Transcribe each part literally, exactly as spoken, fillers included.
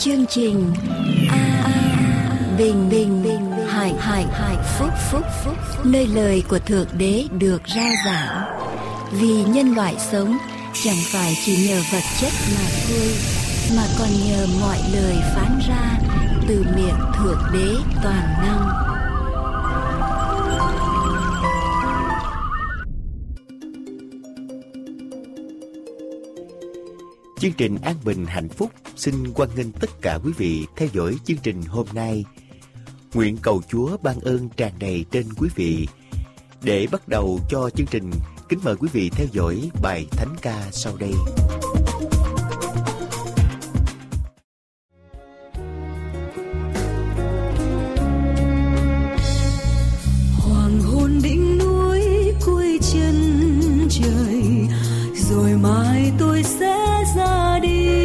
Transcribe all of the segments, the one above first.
chương trình A, A Bình Bình Bình Hải Hải Hải Phúc Phúc Phúc nơi lời của Thượng Đế được rao giảng. Vì nhân loại sống chẳng phải chỉ nhờ vật chất mà thôi, mà còn nhờ mọi lời phán ra từ miệng Thượng Đế toàn năng. Chương trình An Bình Hạnh Phúc xin hoan nghênh tất cả quý vị theo dõi chương trình hôm nay. Nguyện cầu Chúa ban ơn tràn đầy trên quý vị. Để bắt đầu cho chương trình, kính mời quý vị theo dõi bài thánh ca sau đây. Hoàng hôn đỉnh núi cuối chân trời, rồi mai tôi sẽ ra đi,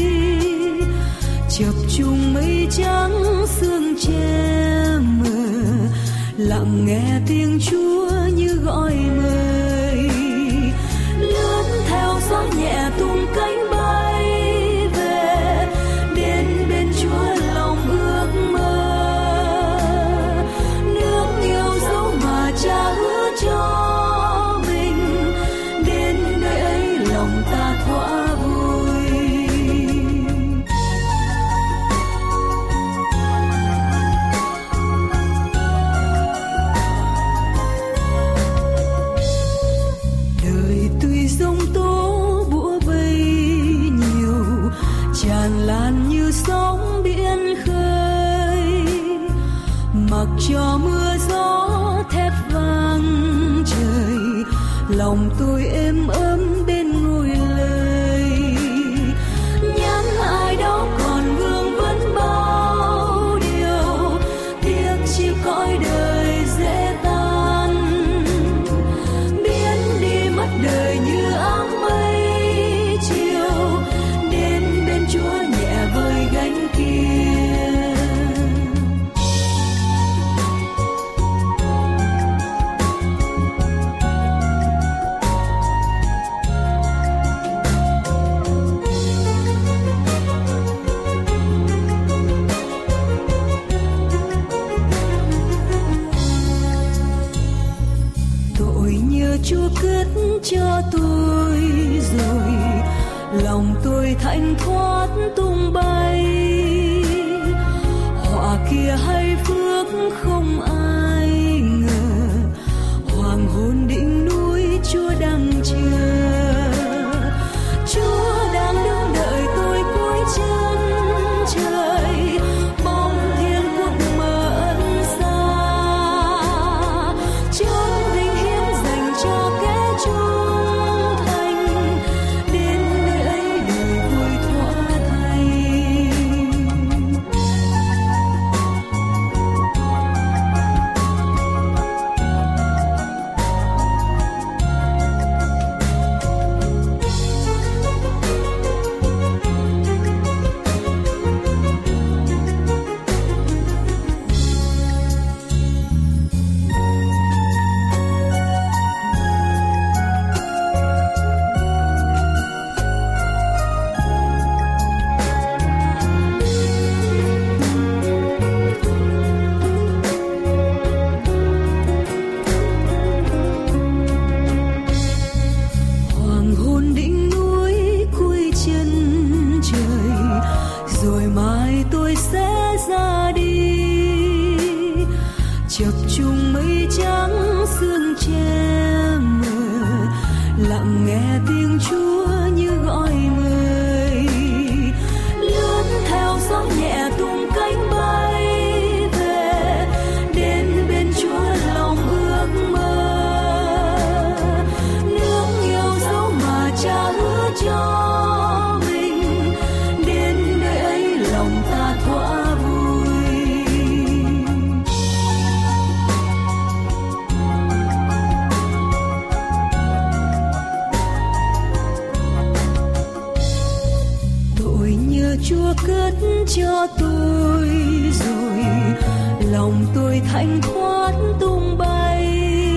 chập trùng mây trắng sương che mờ, lặng nghe tiếng Chúa như gọi mời, lướt theo gió nhẹ tung cánh bay về, đến bên Chúa lòng ước mơ, nước yêu dấu mà Cha hứa cho mình, đến nơi ấy lòng ta thỏa vui. Đời tuy giông tố bủa vây nhiều, tràn lan như sóng biển khơi, mặc cho mưa gió thét vang trời, lòng tôi êm ấm bên ngôi lời. Nhắn ai đó còn vương vấn bao điều, tiếc chi cõi đời dễ tan, biến đi mất đời như áng mây chiều, đến bên Chúa nhẹ vơi gánh kia. Tội nhờ Chúa cất cho tôi rồi, lòng tôi thanh thoát tung bay, họa kia hay phước không ai ngờ, hoàng hôn đỉnh núi Chúa đang chờ, Chúa đang đứng đợi tôi cuối chân trời, bóng thiên quốc mở ân xa, chốn vinh hiển dành cho kẻ trung thành, đến nơi ấy đời vui thỏa thay. Hoàng hôn đỉnh núi cuối chân trời, rồi mai tôi sẽ ra đi, chập trùng mây trắng sương che mờ, lặng nghe tiếng Chúa như gọi mời, lướt theo gió nhẹ tung cánh bay về, đến bên Chúa lòng ước mơ, nước yêu dấu mà Cha hứa cho mình, đến nơi ấy lòng ta thỏa vui. Tội nhờ Chúa cất cho tôi rồi, lòng tôi thanh thoát tung bay,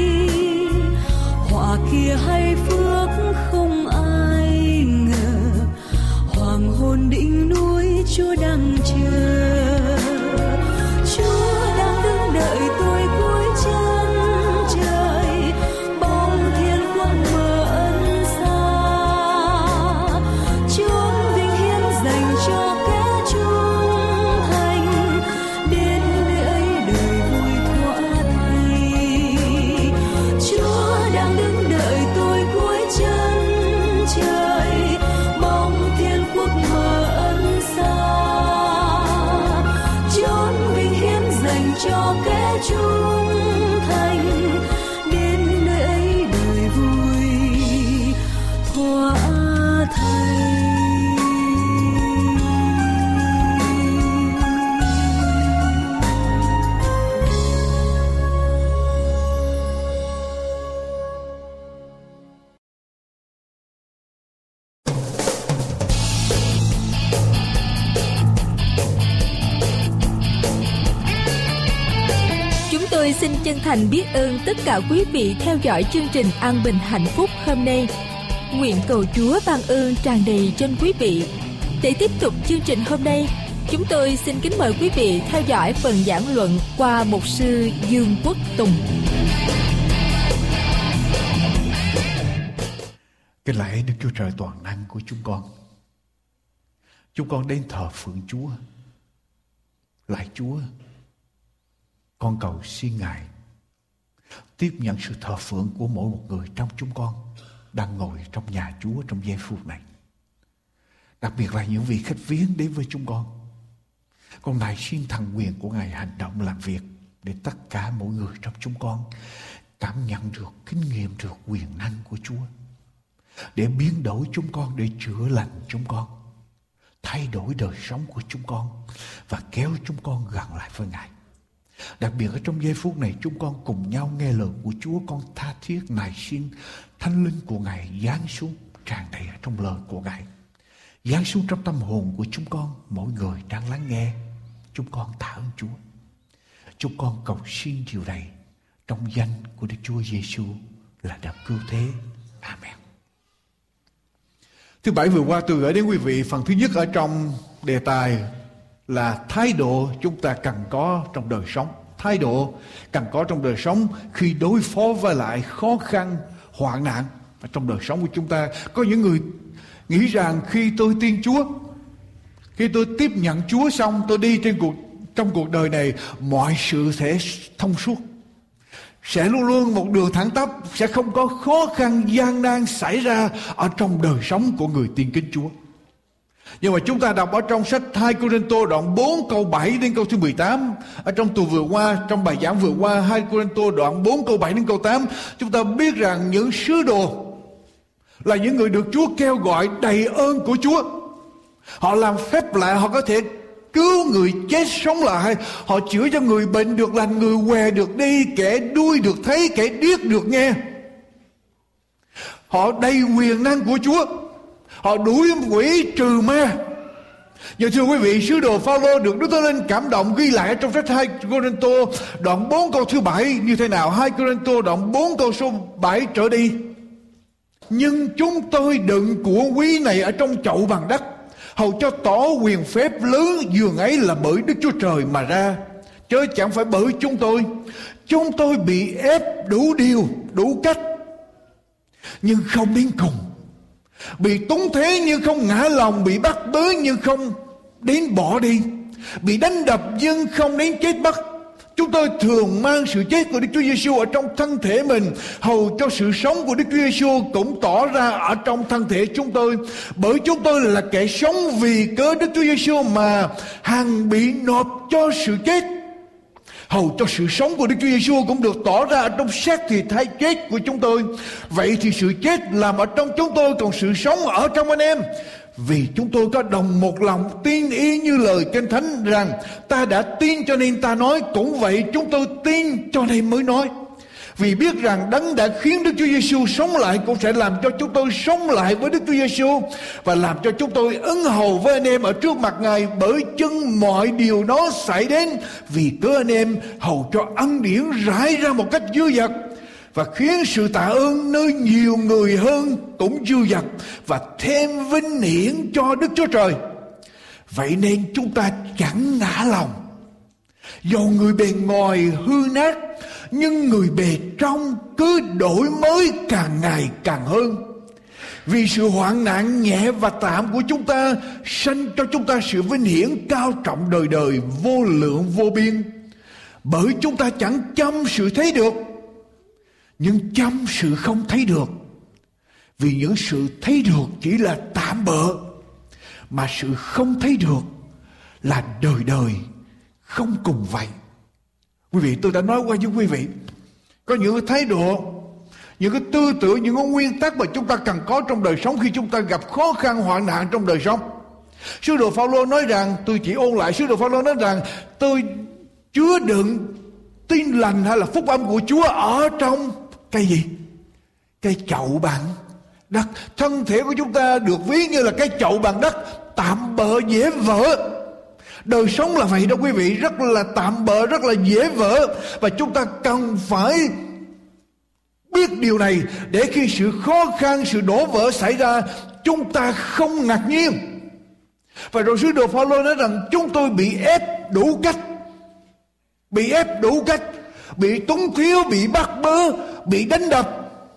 họa kia hay phước không ai ngờ, hoàng hôn đỉnh núi Chúa đang chờ. Chúa đang đứng đợi tôi cuối chân trời, bóng thiên quang mở ân xa. Chốn vinh hiển dành cho kẻ trung thành, đến nơi ấy đời vui thỏa thay. Chúa đang đứng đợi tôi cuối chân trời, bóng thiên quốc mở ân xa. Chốn vinh hiển dành cho kẻ trung thành, đến nơi ấy đời vui thỏa thay. Chúng tôi xin chân thành biết ơn tất cả quý vị theo dõi chương trình An Bình Hạnh Phúc hôm nay. Nguyện cầu Chúa ban ơn tràn đầy trên quý vị. Để tiếp tục chương trình hôm nay, chúng tôi xin kính mời quý vị theo dõi phần giảng luận qua mục sư Dương Quốc Tùng. Kính lạy Đức Chúa Trời toàn năng của chúng con. Chúng con đến thờ phượng Chúa. Lạy Chúa, con cầu xin Ngài tiếp nhận sự thờ phượng của mỗi một người trong chúng con đang ngồi trong nhà Chúa trong giây phút này. Đặc biệt là những vị khách viếng đến với chúng con. Con này xin thần quyền của Ngài hành động làm việc để tất cả mỗi người trong chúng con cảm nhận được, kinh nghiệm được quyền năng của Chúa, để biến đổi chúng con, để chữa lành chúng con, thay đổi đời sống của chúng con và kéo chúng con gần lại với Ngài. Đặc biệt ở trong giây phút này, chúng con cùng nhau nghe lời của Chúa. Con tha thiết nài xin Thánh Linh của Ngài giáng xuống tràn đầy ở trong lời của Ngài, giáng xuống trong tâm hồn của chúng con. Mỗi người đang lắng nghe, chúng con tạ ơn Chúa. Chúng con cầu xin điều này trong danh của Đức Chúa Giêsu là Đấng cứu thế. Amen. Thứ Bảy vừa qua tôi gửi đến quý vị phần thứ nhất ở trong đề tài là thái độ chúng ta cần có trong đời sống. Thái độ cần có trong đời sống khi đối phó với lại khó khăn, hoạn nạn trong đời sống của chúng ta. Có những người nghĩ rằng khi tôi tin Chúa, khi tôi tiếp nhận Chúa xong, tôi đi trên cuộc trong cuộc đời này mọi sự sẽ thông suốt, sẽ luôn luôn một đường thẳng tắp, sẽ không có khó khăn gian nan xảy ra ở trong đời sống của người tin kính Chúa. Nhưng mà chúng ta đọc ở trong sách hai Cô-rinh-tô đoạn bốn câu bảy đến câu thứ mười tám, ở trong tuần vừa qua, trong bài giảng vừa qua, hai Cô-rinh-tô đoạn bốn câu bảy đến câu tám, chúng ta biết rằng những sứ đồ là những người được Chúa kêu gọi đầy ơn của Chúa. Họ làm phép lạ, họ có thể cứu người chết sống lại, họ chữa cho người bệnh được lành, người què được đi, kẻ đuôi được thấy, kẻ điếc được nghe. Họ đầy quyền năng của Chúa, họ đuổi quỷ trừ ma. Nhưng thưa quý vị, sứ đồ Phao-lô được Đức Thánh Linh cảm động ghi lại trong sách hai Cô-rinh-tô đoạn bốn câu thứ bảy như thế nào? hai Cô-rinh-tô đoạn bốn câu số bảy trở đi. Nhưng chúng tôi đựng của quý này ở trong chậu bằng đất, hầu cho tỏ quyền phép lớn dường ấy là bởi Đức Chúa Trời mà ra, chứ chẳng phải bởi chúng tôi. Chúng tôi bị ép đủ điều, đủ cách, nhưng không đến cùng, bị túng thế nhưng không ngã lòng, bị bắt bớ nhưng không đến bỏ đi, bị đánh đập nhưng không đến chết bắt. Chúng tôi thường mang sự chết của Đức Chúa Giêsu ở trong thân thể mình, hầu cho sự sống của Đức Chúa Giêsu cũng tỏ ra ở trong thân thể chúng tôi. Bởi chúng tôi là kẻ sống vì cớ Đức Chúa Giêsu mà hằng bị nộp cho sự chết, hầu cho sự sống của Đức Chúa Giêsu cũng được tỏ ra ở trong xác thịt hay chết của chúng tôi. Vậy thì sự chết làm ở trong chúng tôi, còn sự sống ở trong anh em. Vì chúng tôi có đồng một lòng tin y như lời Kinh Thánh rằng ta đã tin cho nên ta nói, cũng vậy chúng tôi tin cho nên mới nói. Vì biết rằng Đấng đã khiến Đức Chúa Giêsu sống lại cũng sẽ làm cho chúng tôi sống lại với Đức Chúa Giêsu và làm cho chúng tôi ứng hầu với anh em ở trước mặt Ngài, bởi chừng mọi điều đó xảy đến vì cớ anh em, hầu cho ân điển rải ra một cách dư dật và khiến sự tạ ơn nơi nhiều người hơn cũng dư dật và thêm vinh hiển cho Đức Chúa Trời. Vậy nên chúng ta chẳng ngã lòng. Do người bề ngoài hư nát, nhưng người bề trong cứ đổi mới càng ngày càng hơn. Vì sự hoạn nạn nhẹ và tạm của chúng ta sanh cho chúng ta sự vinh hiển cao trọng đời đời, vô lượng vô biên. Bởi chúng ta chẳng chăm sự thấy được, nhưng chăm sự không thấy được. Vì những sự thấy được chỉ là tạm bợ, mà sự không thấy được là đời đời không cùng vậy. Quý vị, tôi đã nói qua với quý vị, có những cái thái độ, những cái tư tưởng, những cái nguyên tắc mà chúng ta cần có trong đời sống khi chúng ta gặp khó khăn hoạn nạn trong đời sống. Sứ đồ Phaolô nói rằng, tôi chỉ ôn lại, sứ đồ Phaolô nói rằng tôi chứa đựng tin lành hay là phúc âm của Chúa ở trong cái gì? Cái chậu bằng đất. Thân thể của chúng ta được ví như là cái chậu bằng đất, tạm bợ dễ vỡ. Đời sống là vậy đó quý vị, rất là tạm bợ, rất là dễ vỡ. Và chúng ta cần phải biết điều này để khi sự khó khăn, sự đổ vỡ xảy ra, chúng ta không ngạc nhiên. Và rồi sứ đồ Phaolô nói rằng chúng tôi bị ép đủ cách, bị ép đủ cách, bị túng thiếu, bị bắt bớ, bị đánh đập.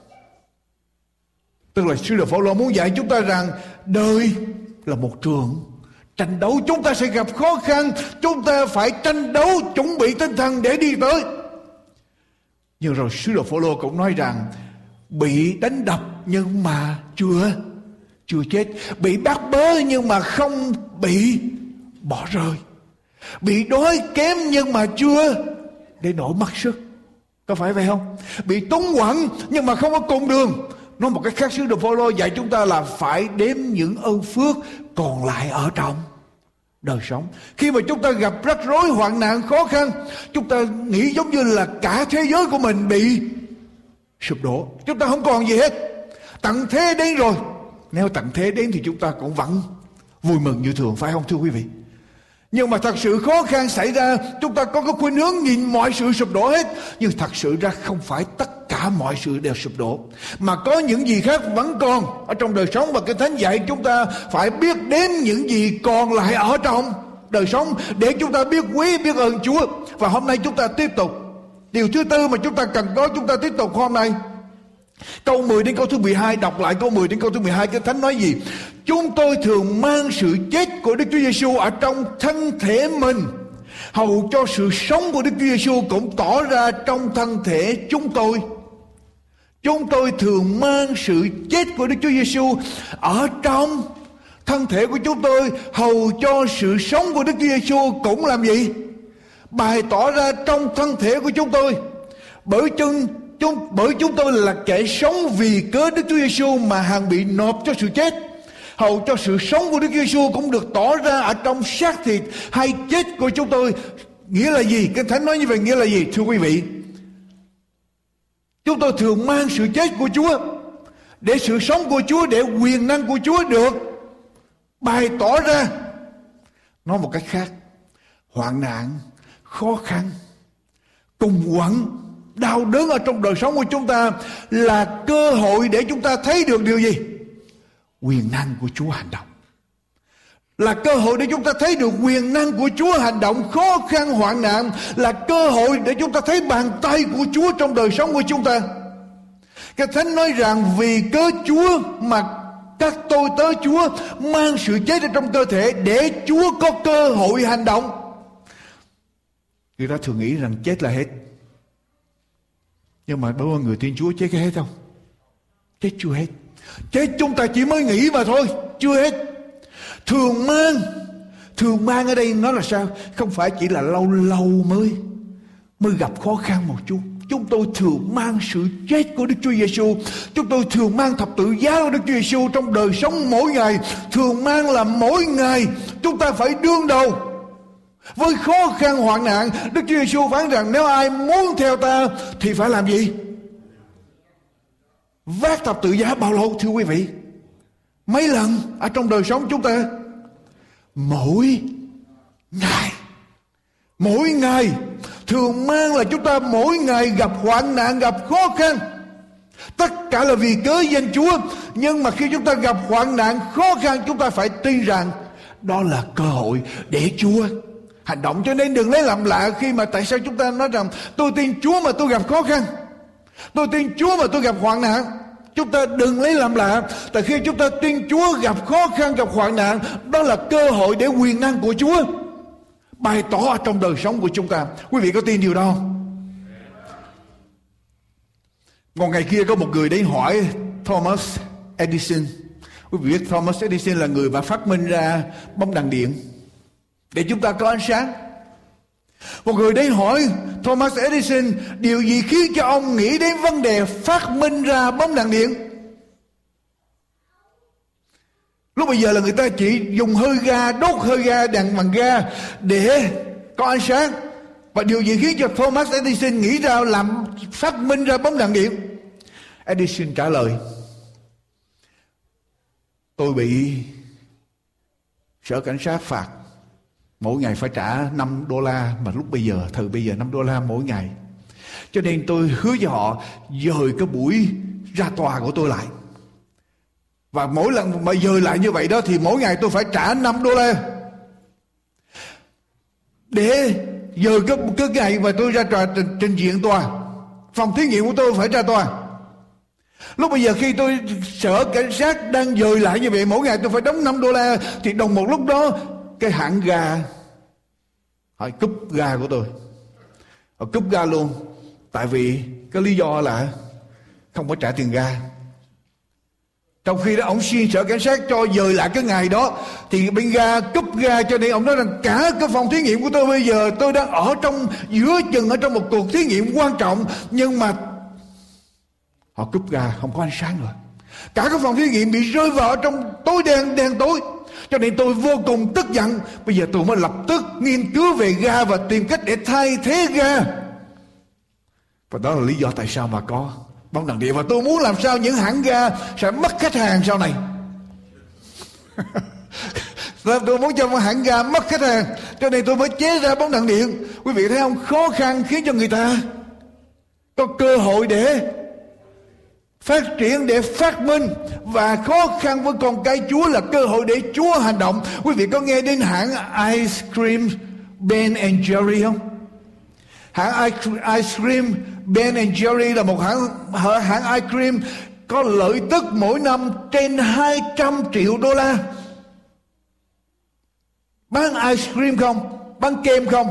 Tức là sứ đồ Phaolô muốn dạy chúng ta rằng đời là một trường tranh đấu. Chúng ta sẽ gặp khó khăn, chúng ta phải tranh đấu, chuẩn bị tinh thần để đi tới. Nhưng rồi sứ đồ Phaolô cũng nói rằng bị đánh đập nhưng mà chưa chưa chết, bị bắt bớ nhưng mà không bị bỏ rơi, bị đói kém nhưng mà chưa để nổi mất sức. Có phải vậy không? Bị túng quẫn nhưng mà không có cùng đường. Nói một cách khác, sứ đồ Phaolô dạy chúng ta là phải đếm những ơn phước còn lại ở trong đời sống. Khi mà chúng ta gặp rắc rối, hoạn nạn, khó khăn, chúng ta nghĩ giống như là cả thế giới của mình bị sụp đổ, chúng ta không còn gì hết, tận thế đến rồi. Nếu tận thế đến thì chúng ta cũng vẫn vui mừng như thường, phải không thưa quý vị? Nhưng mà thật sự khó khăn xảy ra, chúng ta có cái khuynh hướng nhìn mọi sự sụp đổ hết. Nhưng thật sự ra không phải tất cả mọi sự đều sụp đổ, mà có những gì khác vẫn còn ở trong đời sống. Và cái Thánh dạy chúng ta phải biết đến những gì còn lại ở trong đời sống để chúng ta biết quý, biết ơn Chúa. Và hôm nay chúng ta tiếp tục điều thứ tư mà chúng ta cần có. Chúng ta tiếp tục hôm nay câu mười đến câu thứ mười hai. Đọc lại câu mười đến câu thứ mười hai. Cái Thánh nói gì? Chúng tôi thường mang sự chết của Đức Chúa Giêsu ở trong thân thể mình, hầu cho sự sống của Đức Chúa Giêsu cũng tỏ ra trong thân thể chúng tôi. Chúng tôi thường mang sự chết của Đức Chúa Giêsu ở trong thân thể của chúng tôi, hầu cho sự sống của Đức Chúa Giêsu cũng làm gì? Bày tỏ ra trong thân thể của chúng tôi. Bởi chân Chúng, bởi chúng tôi là kẻ sống vì cớ Đức Chúa Giêsu mà hàng bị nộp cho sự chết, hầu cho sự sống của Đức Chúa Giêsu cũng được tỏ ra ở trong xác thịt hay chết của chúng tôi. Nghĩa là gì? Kinh Thánh nói như vậy nghĩa là gì? Thưa quý vị, chúng tôi thường mang sự chết của Chúa để sự sống của Chúa, để quyền năng của Chúa được bày tỏ ra. Nói một cách khác, hoạn nạn, khó khăn, cùng quẫn, đau đớn ở trong đời sống của chúng ta là cơ hội để chúng ta thấy được điều gì? Quyền năng của Chúa hành động. Là cơ hội để chúng ta thấy được quyền năng của Chúa hành động. Khó khăn hoạn nạn là cơ hội để chúng ta thấy bàn tay của Chúa trong đời sống của chúng ta. Cái Thánh nói rằng vì cớ Chúa mà các tôi tớ Chúa mang sự chết ở trong cơ thể để Chúa có cơ hội hành động. Người ta thường nghĩ rằng chết là hết. Nhưng mà bao người tin Chúa chết cái hết không? Chết chưa hết. Chết chúng ta chỉ mới nghĩ mà thôi, chưa hết. Thường mang, thường mang ở đây nó là sao? Không phải chỉ là lâu lâu mới mới gặp khó khăn một chút. Chúng tôi thường mang sự chết của Đức Chúa Giêsu. Chúng tôi thường mang thập tự giá của Đức Chúa Giêsu trong đời sống mỗi ngày. Thường mang là mỗi ngày chúng ta phải đương đầu với khó khăn hoạn nạn. Đức Chúa Giêsu phán rằng nếu ai muốn theo ta thì phải làm gì? Vác thập tự giá bao lâu thưa quý vị? Mấy lần ở trong đời sống chúng ta? Mỗi ngày. Mỗi ngày. Thường mang là chúng ta mỗi ngày gặp hoạn nạn, gặp khó khăn. Tất cả là vì cớ danh Chúa. Nhưng mà khi chúng ta gặp hoạn nạn, khó khăn, chúng ta phải tin rằng đó là cơ hội để Chúa hành động. Cho nên đừng lấy làm lạ khi mà tại sao chúng ta nói rằng tôi tin Chúa mà tôi gặp khó khăn, tôi tin Chúa mà tôi gặp hoạn nạn. Chúng ta đừng lấy làm lạ. Tại khi chúng ta tin Chúa gặp khó khăn, gặp hoạn nạn, đó là cơ hội để quyền năng của Chúa bày tỏ ở trong đời sống của chúng ta. Quý vị có tin điều đó không? Một ngày kia có một người đến hỏi Thomas Edison. Quý vị biết Thomas Edison là người mà phát minh ra bóng đèn điện để chúng ta có ánh sáng. Một người đến hỏi Thomas Edison điều gì khiến cho ông nghĩ đến vấn đề phát minh ra bóng đèn điện. Lúc bây giờ là người ta chỉ dùng hơi ga, đốt hơi ga, đèn bằng ga để có ánh sáng. Và điều gì khiến cho Thomas Edison nghĩ ra làm phát minh ra bóng đèn điện? Edison trả lời: tôi bị sở cảnh sát phạt, mỗi ngày phải trả năm đô la, mà lúc bây giờ, thời bây giờ năm đô la mỗi ngày. Cho nên tôi hứa với họ dời cái buổi ra tòa của tôi lại. Và mỗi lần mà dời lại như vậy đó thì mỗi ngày tôi phải trả năm đô la để dời cái, cái ngày mà tôi ra tòa trình, trình diện tòa. Phòng thí nghiệm của tôi phải ra tòa. Lúc bây giờ khi tôi sở cảnh sát đang dời lại như vậy, mỗi ngày tôi phải đóng năm đô la, thì đồng một lúc đó cái hãng ga họ cúp ga của tôi, họ cúp ga luôn. Tại vì cái lý do là không có trả tiền ga. Trong khi đó ông xin sở cảnh sát cho dời lại cái ngày đó, thì bên ga cúp ga. Cho nên ông nói rằng cả cái phòng thí nghiệm của tôi bây giờ tôi đang ở trong giữa chừng ở trong một cuộc thí nghiệm quan trọng, nhưng mà họ cúp ga, không có ánh sáng rồi. Cả cái phòng thí nghiệm bị rơi vào trong tối đen, đen tối. Cho nên tôi vô cùng tức giận. Bây giờ tôi mới lập tức nghiên cứu về ga và tìm cách để thay thế ga. Và đó là lý do tại sao mà có bóng đèn điện. Và tôi muốn làm sao những hãng ga sẽ mất khách hàng sau này. Tôi muốn cho một hãng ga mất khách hàng, cho nên tôi mới chế ra bóng đèn điện. Quý vị thấy không? Khó khăn khiến cho người ta có cơ hội để phát triển, để phát minh. Và khó khăn với con cái Chúa là cơ hội để Chúa hành động. Quý vị có nghe đến hãng ice cream Ben and Jerry không? Hãng ice cream Ben and Jerry là một hãng, hãng ice cream có lợi tức mỗi năm trên hai trăm triệu đô la. Bán ice cream không? Bán kem không?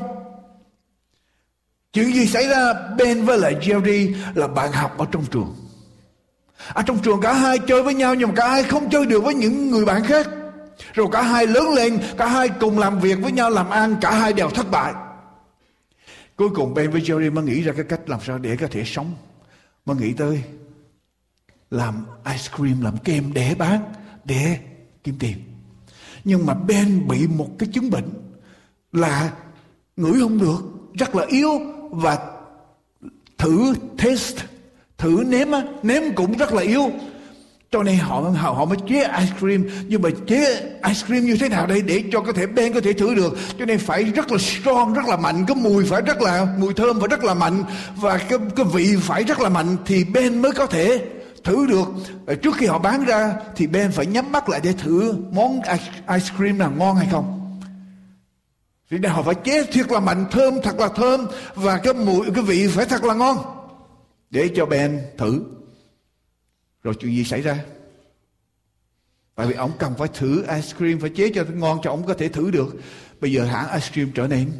Chuyện gì xảy ra? Ben với lại Jerry là bạn học ở trong trường. Ở trong trường cả hai chơi với nhau, nhưng mà cả hai không chơi được với những người bạn khác. Rồi cả hai lớn lên, cả hai cùng làm việc với nhau, làm ăn, cả hai đều thất bại. Cuối cùng Ben với Jerry mới nghĩ ra cái cách làm sao để có thể sống. Mới nghĩ tới làm ice cream, làm kem để bán, để kiếm tiền. Nhưng mà Ben bị một cái chứng bệnh là ngửi không được, rất là yếu. Và thử test, thử nếm á, nếm cũng rất là yếu. Cho nên họ, họ họ mới chế ice cream. Nhưng mà chế ice cream như thế nào đây để cho có thể Ben có thể thử được? Cho nên phải rất là strong, rất là mạnh. Cái mùi phải rất là, mùi thơm phải rất là mạnh. Và cái, cái vị phải rất là mạnh thì Ben mới có thể thử được. Trước khi họ bán ra thì Ben phải nhắm mắt lại để thử món ice cream nào ngon hay không. Thì nên họ phải chế thật là mạnh, thơm thật là thơm, và cái mùi, cái vị phải thật là ngon để cho Ben thử. Rồi chuyện gì xảy ra? Tại vì ông cần phải thử ice cream, phải chế cho ngon cho ông có thể thử được. Bây giờ hãng ice cream trở nên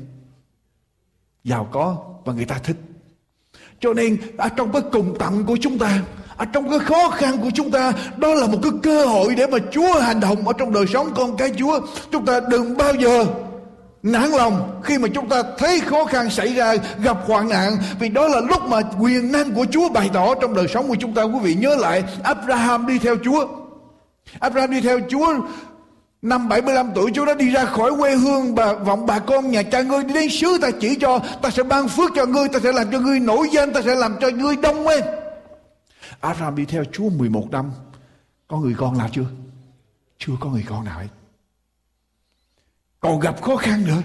giàu có và người ta thích. Cho nên ở trong cái cùng tận của chúng ta, ở trong cái khó khăn của chúng ta, đó là một cái cơ hội để mà Chúa hành động ở trong đời sống con cái Chúa. Chúng ta đừng bao giờ nản lòng khi mà chúng ta thấy khó khăn xảy ra, gặp hoạn nạn, vì đó là lúc mà quyền năng của Chúa bày tỏ trong đời sống của chúng ta. Quý vị nhớ lại Abraham đi theo Chúa. Abraham đi theo Chúa năm bảy mươi lăm tuổi, Chúa đã đi ra khỏi quê hương bà vọng bà con nhà cha ngươi, đi đến xứ ta chỉ cho, ta sẽ ban phước cho ngươi, ta sẽ làm cho ngươi nổi danh, ta sẽ làm cho ngươi đông lên. Abraham đi theo Chúa mười một năm. Có người con nào chưa? Chưa có người con nào hết. Còn gặp khó khăn nữa.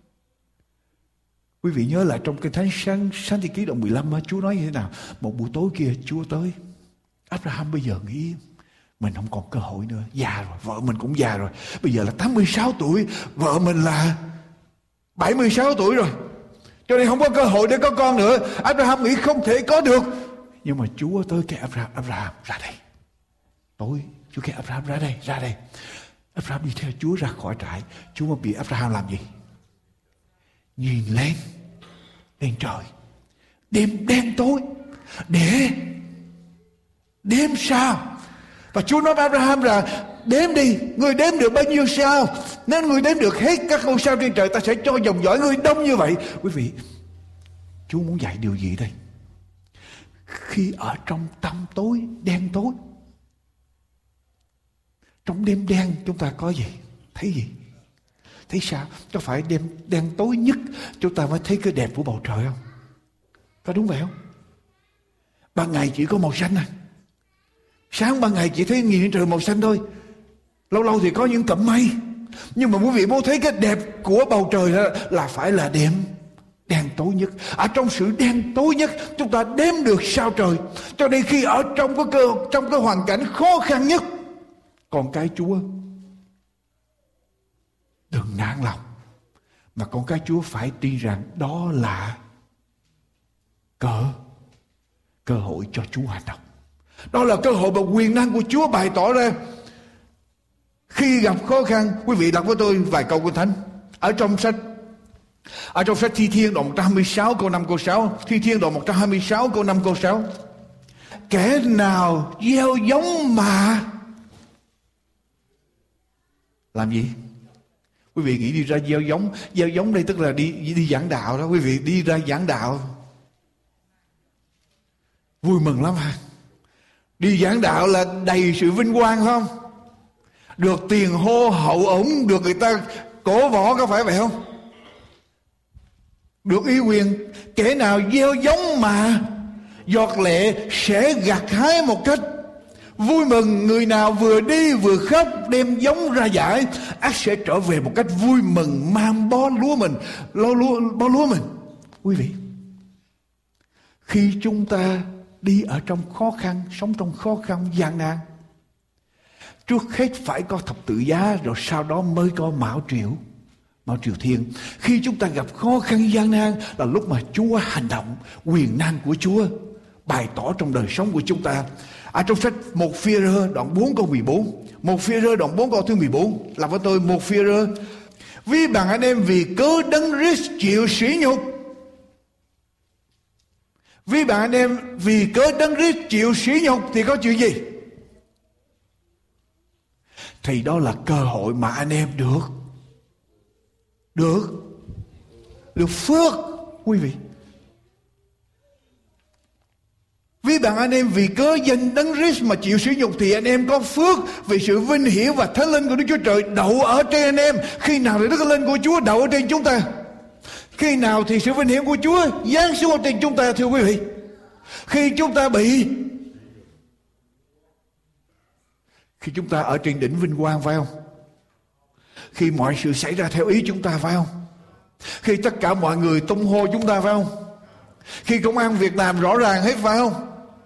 Quý vị nhớ lại trong cái thánh sáng sáng thế ký đoạn mười lăm, Chúa nói như thế nào? Một buổi tối kia Chúa tới. Abraham bây giờ nghĩ Mình không còn cơ hội nữa, già rồi, vợ mình cũng già rồi. Bây giờ là tám mươi sáu tuổi, vợ mình là bảy mươi sáu tuổi rồi. Cho nên không có cơ hội để có con nữa. Abraham nghĩ không thể có được. Nhưng mà Chúa tới kêu Abraham, Abraham ra đây. Tối Chúa kêu Abraham ra đây, ra đây. Abraham đi theo Chúa ra khỏi trại. Chúa mà bị Abraham làm gì? Nhìn lên, lên trời. Đêm đen tối để đếm sao. Và Chúa nói với Abraham rằng đếm đi, người đếm được bao nhiêu sao? Nếu người đếm được hết các ngôi sao trên trời, ta sẽ cho dòng dõi người đông như vậy. Quý vị, Chúa muốn dạy điều gì đây? Khi ở trong tăm tối, đen tối, trong đêm đen chúng ta có gì? Thấy gì? Thấy sao? Có phải đêm đen tối nhất chúng ta mới thấy cái đẹp của bầu trời không? Có đúng vậy không? Ban ngày chỉ có màu xanh à? Sáng ban ngày chỉ thấy nhìn trời màu xanh thôi. Lâu lâu thì có những cụm mây. Nhưng mà quý vị muốn thấy cái đẹp của bầu trời là, là phải là đêm đen tối nhất. Ở trong sự đen tối nhất chúng ta đếm được sao trời. Cho nên khi ở trong cái cơ, trong cái hoàn cảnh khó khăn nhất, con cái Chúa đừng nản lòng, mà con cái Chúa phải tin rằng đó là cơ cơ hội cho Chúa hành động. Đó là cơ hội và quyền năng của Chúa bày tỏ ra. Khi gặp khó khăn, quý vị đọc với tôi vài câu Kinh Thánh ở trong sách ở trong sách Thi Thiên đoạn một trăm hai mươi sáu câu năm câu sáu. Thi Thiên đoạn một trăm hai mươi sáu câu năm câu sáu. Kẻ nào gieo giống mà làm gì? Quý vị nghĩ đi ra gieo giống, gieo giống đây tức là đi đi giảng đạo đó. Quý vị đi ra giảng đạo vui mừng lắm ha. Đi giảng đạo là đầy sự vinh quang không? Được tiền hô hậu ủng, được người ta cổ võ, có phải vậy không? Được uy quyền. Kẻ nào gieo giống mà giọt lệ sẽ gặt hái một cách vui mừng. Người nào vừa đi vừa khóc đem giống ra giải, ắt sẽ trở về một cách vui mừng mang bó lúa mình, lo lúa bó lúa mình. Quý vị, khi chúng ta đi ở trong khó khăn, sống trong khó khăn gian nan, trước hết phải có thập tự giá, rồi sau đó mới có mão triều, mão triều thiên. Khi chúng ta gặp khó khăn gian nan là lúc mà Chúa hành động, quyền năng của Chúa bày tỏ trong đời sống của chúng ta. Ở trong sách một Phi-e-rơ đoạn bốn câu mười bốn, một Phi-e-rơ đoạn bốn câu thứ mười bốn, làm với tôi một Phi-e-rơ. Vì bằng anh em vì cớ Đấng Christ chịu sỉ nhục. Vì bạn anh em vì cớ Đấng Christ chịu sỉ nhục thì có chuyện gì? Thì đó là cơ hội mà anh em được Được Được phước. Quý vị, vì bạn anh em vì cớ danh Đấng Christ mà chịu sỉ nhục thì anh em có phước, vì sự vinh hiển và thánh linh của Đức Chúa Trời đậu ở trên anh em. Khi nào thì Đức Linh của Chúa đậu ở trên chúng ta? Khi nào thì sự vinh hiển của Chúa giáng xuống ở trên chúng ta, thưa quý vị? Khi chúng ta bị Khi chúng ta ở trên đỉnh vinh quang, phải không? Khi mọi sự xảy ra theo ý chúng ta, phải không? Khi tất cả mọi người tung hô chúng ta, phải không? Khi công ăn việc làm rõ ràng hết, phải không?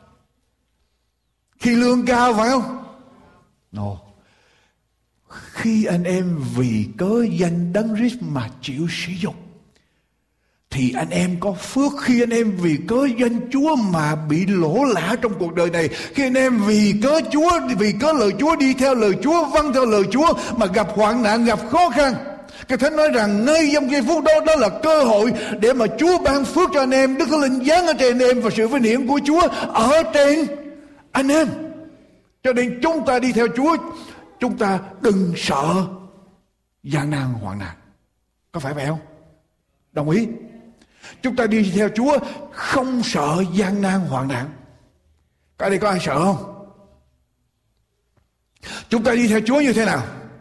Khi lương cao, phải không? No. Khi anh em vì cớ danh Đấng Christ mà chịu sỉ nhục thì anh em có phước. Khi anh em vì cớ danh Chúa mà bị lỗ lã trong cuộc đời này, khi anh em vì cớ Chúa, vì cớ lời Chúa, đi theo lời Chúa, vâng theo lời Chúa mà gặp hoạn nạn, gặp khó khăn, Cái Thánh nói rằng ngay trong giây phút đó, đó là cơ hội để mà Chúa ban phước cho anh em. Đức Thánh Linh giáng ở trên anh em và sự vinh hiển của Chúa ở trên anh em. Cho nên chúng ta đi theo Chúa, chúng ta đừng sợ gian nan hoạn nạn. Có phải vậy không? Đồng ý? Chúng ta đi theo Chúa không sợ gian nan hoạn nạn. Cái đây có ai sợ không? Chúng ta đi theo Chúa như thế nào?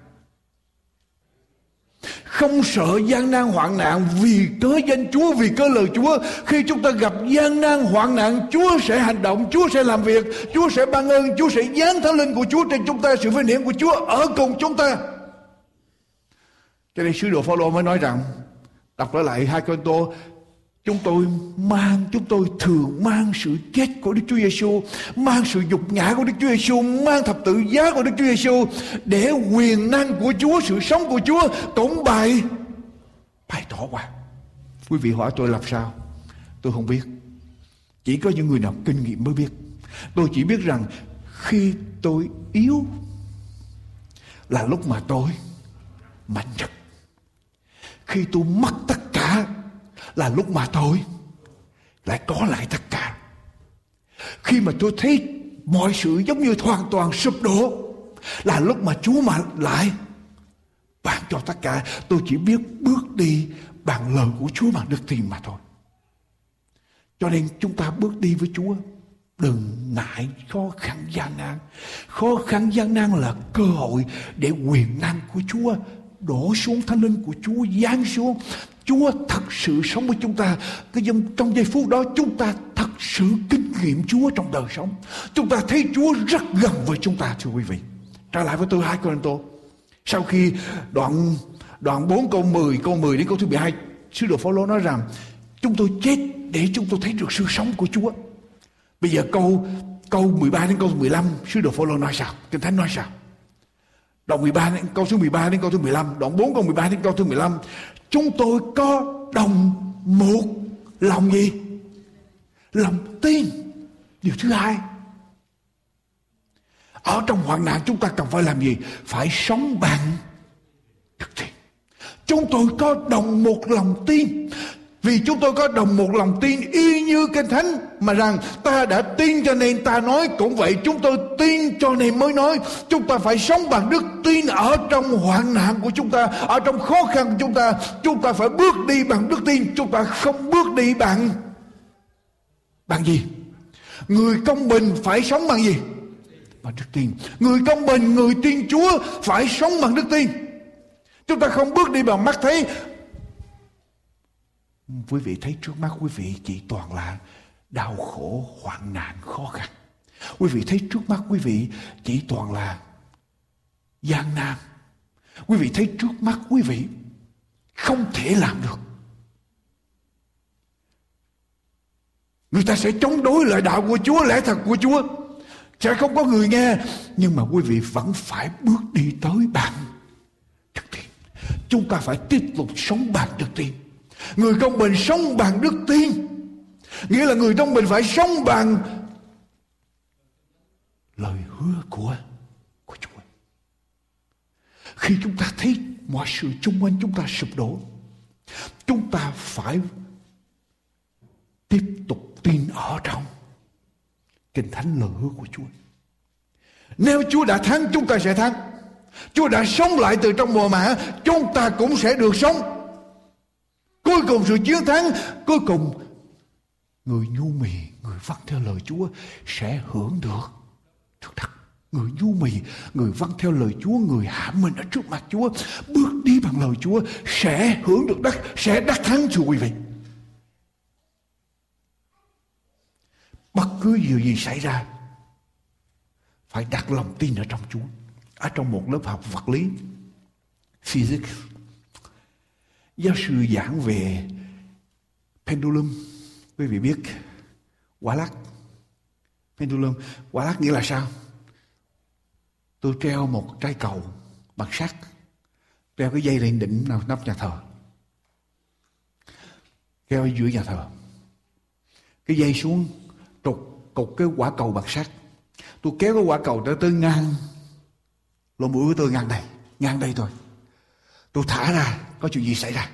Không sợ gian nan hoạn nạn vì cớ danh Chúa, vì cớ lời Chúa. Khi chúng ta gặp gian nan hoạn nạn, Chúa sẽ hành động, Chúa sẽ làm việc, Chúa sẽ ban ơn, Chúa sẽ giáng Thánh Linh của Chúa trên chúng ta, sự vinh hiển của Chúa ở cùng chúng ta. Cho nên sứ đồ Phaolô mới nói rằng, đọc trở lại hai Cô-rinh-tô Chúng tôi mang, chúng tôi thường mang sự chết của Đức Chúa Giêsu, mang sự nhục ngã của Đức Chúa Giêsu, mang thập tự giá của Đức Chúa Giêsu, để quyền năng của Chúa, sự sống của Chúa cũng bày bày tỏ qua. Quý vị hỏi tôi làm sao? Tôi không biết. Chỉ có những người nào kinh nghiệm mới biết. Tôi chỉ biết rằng khi tôi yếu là lúc mà tôi mạnh nhất. Khi tôi mất tất cả là lúc mà tôi lại có lại tất cả. Khi mà tôi thấy mọi sự giống như hoàn toàn sụp đổ là lúc mà Chúa mà lại ban cho tất cả. Tôi chỉ biết bước đi bằng lời của Chúa, bằng đức tin mà thôi. Cho nên chúng ta bước đi với Chúa, đừng ngại khó khăn gian nan. Khó khăn gian nan là cơ hội để quyền năng của Chúa đổ xuống, Thánh Linh của Chúa giáng xuống. Chúa thật sự sống với chúng ta. Cái trong giây phút đó chúng ta thật sự kinh nghiệm Chúa trong đời sống. Chúng ta thấy Chúa rất gần với chúng ta, thưa quý vị. Trở lại với tôi hai Cô-rinh-tô. Sau khi đoạn đoạn bốn câu mười, câu mười đến câu thứ mười hai, sứ đồ Phao-lô nói rằng chúng tôi chết để chúng tôi thấy được sự sống của Chúa. Bây giờ câu câu mười ba đến câu mười lăm, sứ đồ Phao-lô nói sao? Kinh Thánh nói sao? Đoạn mười ba đến câu số mười ba đến câu thứ mười lăm, đoạn bốn câu mười ba đến câu thứ mười lăm. Chúng tôi có đồng một lòng gì? Lòng tin. Điều thứ hai, ở trong hoạn nạn chúng ta cần phải làm gì? Phải sống bằng đức tin. Chúng tôi có đồng một lòng tin. Vì chúng tôi có đồng một lòng tin y như Kinh Thánh mà rằng ta đã tin cho nên ta nói, cũng vậy chúng tôi tin cho nên mới nói. Chúng ta phải sống bằng đức tin ở trong hoạn nạn của chúng ta, ở trong khó khăn của chúng ta. Chúng ta phải bước đi bằng đức tin. Chúng ta không bước đi bằng bằng gì? Người công bình phải sống bằng gì? Bằng đức tin. Người công bình, người tin Chúa phải sống bằng đức tin. Chúng ta không bước đi bằng mắt thấy. Quý vị thấy trước mắt quý vị chỉ toàn là đau khổ, hoạn nạn, khó khăn. Quý vị thấy trước mắt quý vị chỉ toàn là gian nan. Quý vị thấy trước mắt quý vị không thể làm được. Người ta sẽ chống đối lời đạo của Chúa, lẽ thật của Chúa. Sẽ không có người nghe. Nhưng mà quý vị vẫn phải bước đi tới bằng đức tin. Chúng ta phải tiếp tục sống bằng đức tin. Người công bình sống bằng đức tin. Nghĩa là người công bình phải sống bằng lời hứa của, của Chúa. Khi chúng ta thấy mọi sự chung quanh chúng ta sụp đổ, chúng ta phải tiếp tục tin ở trong Kinh Thánh lời hứa của Chúa. Nếu Chúa đã thắng, chúng ta sẽ thắng. Chúa đã sống lại từ trong mồ mả, chúng ta cũng sẽ được sống. Cuối cùng sự chiến thắng, cuối cùng người nhu mì, người vâng theo lời Chúa sẽ hưởng được được đất. Người nhu mì, người vâng theo lời Chúa, người hạ mình ở trước mặt Chúa, bước đi bằng lời Chúa sẽ hưởng được đất, sẽ đắc thắng, thưa quý vị. Bất cứ điều gì xảy ra phải đặt lòng tin ở trong Chúa. Ở trong một lớp học vật lý Physics, giáo sư giảng về pendulum. Quý vị biết quả lắc. Pendulum, quả lắc nghĩa là sao? Tôi treo một trái cầu bằng sắt, treo cái dây lên đỉnh nào nắp nhà thờ, treo ở giữa nhà thờ, cái dây xuống trục cục cái quả cầu bằng sắt. Tôi kéo cái quả cầu tới tới ngang lỗ mũi của tôi, ngang đây, ngang đây thôi. Tôi thả ra, có chuyện gì xảy ra?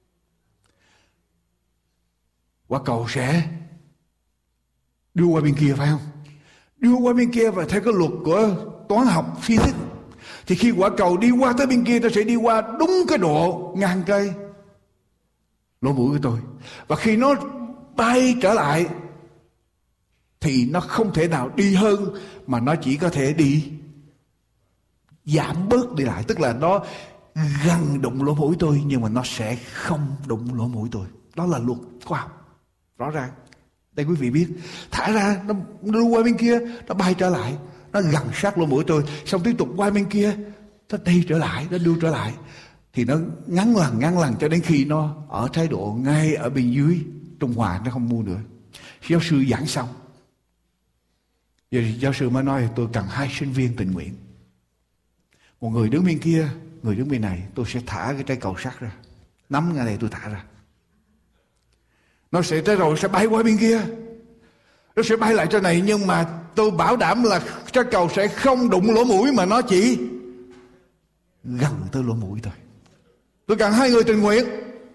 Quả cầu sẽ đưa qua bên kia, phải không? Đưa qua bên kia, và theo cái luật của toán học physics thì khi quả cầu đi qua tới bên kia, nó sẽ đi qua đúng cái độ ngang cây lỗ mũi của tôi. Và khi nó bay trở lại thì nó không thể nào đi hơn, mà nó chỉ có thể đi giảm bớt đi lại. Tức là nó gần đụng lỗ mũi tôi, nhưng mà nó sẽ không đụng lỗ mũi tôi. Đó là luật khoa học rõ ràng. Đây quý vị biết, thả ra nó đưa qua bên kia, nó bay trở lại, nó gần sát lỗ mũi tôi, xong tiếp tục qua bên kia, nó đi trở lại, nó đưa trở lại, thì nó ngắn lần ngắn lần cho đến khi nó ở thái độ ngay ở bên dưới Trung Hòa nó không mua nữa. Giáo sư giảng xong, giờ giáo sư mới nói tôi cần hai sinh viên tình nguyện. Một người đứng bên kia, người đứng bên này. Tôi sẽ thả cái trái cầu sắt ra, nắm ngay đây tôi thả ra. Nó sẽ tới rồi sẽ bay qua bên kia, nó sẽ bay lại trên này. Nhưng mà tôi bảo đảm là trái cầu sẽ không đụng lỗ mũi, mà nó chỉ gần tới lỗ mũi thôi. Tôi cần hai người tình nguyện.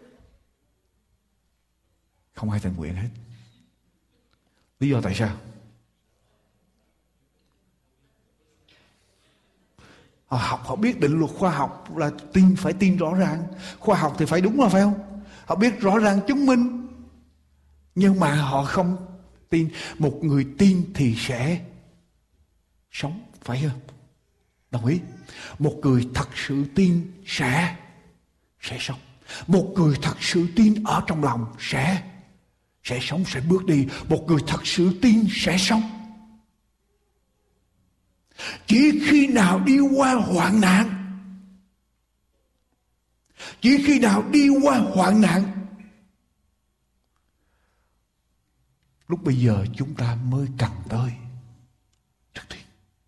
Không ai tình nguyện hết. Lý do tại sao? Họ học, họ biết định luật khoa học là tin, phải tin rõ ràng. Khoa học thì phải đúng là phải không? Họ biết rõ ràng chứng minh. Nhưng mà họ không tin. Một người tin thì sẽ sống, phải không? Đồng ý. Một người thật sự tin sẽ sẽ sống. Một người thật sự tin ở trong lòng sẽ sẽ sống, sẽ bước đi. Một người thật sự tin sẽ sống. Chỉ khi nào đi qua hoạn nạn, chỉ khi nào đi qua hoạn nạn, lúc bây giờ chúng ta mới cần tới đức tin.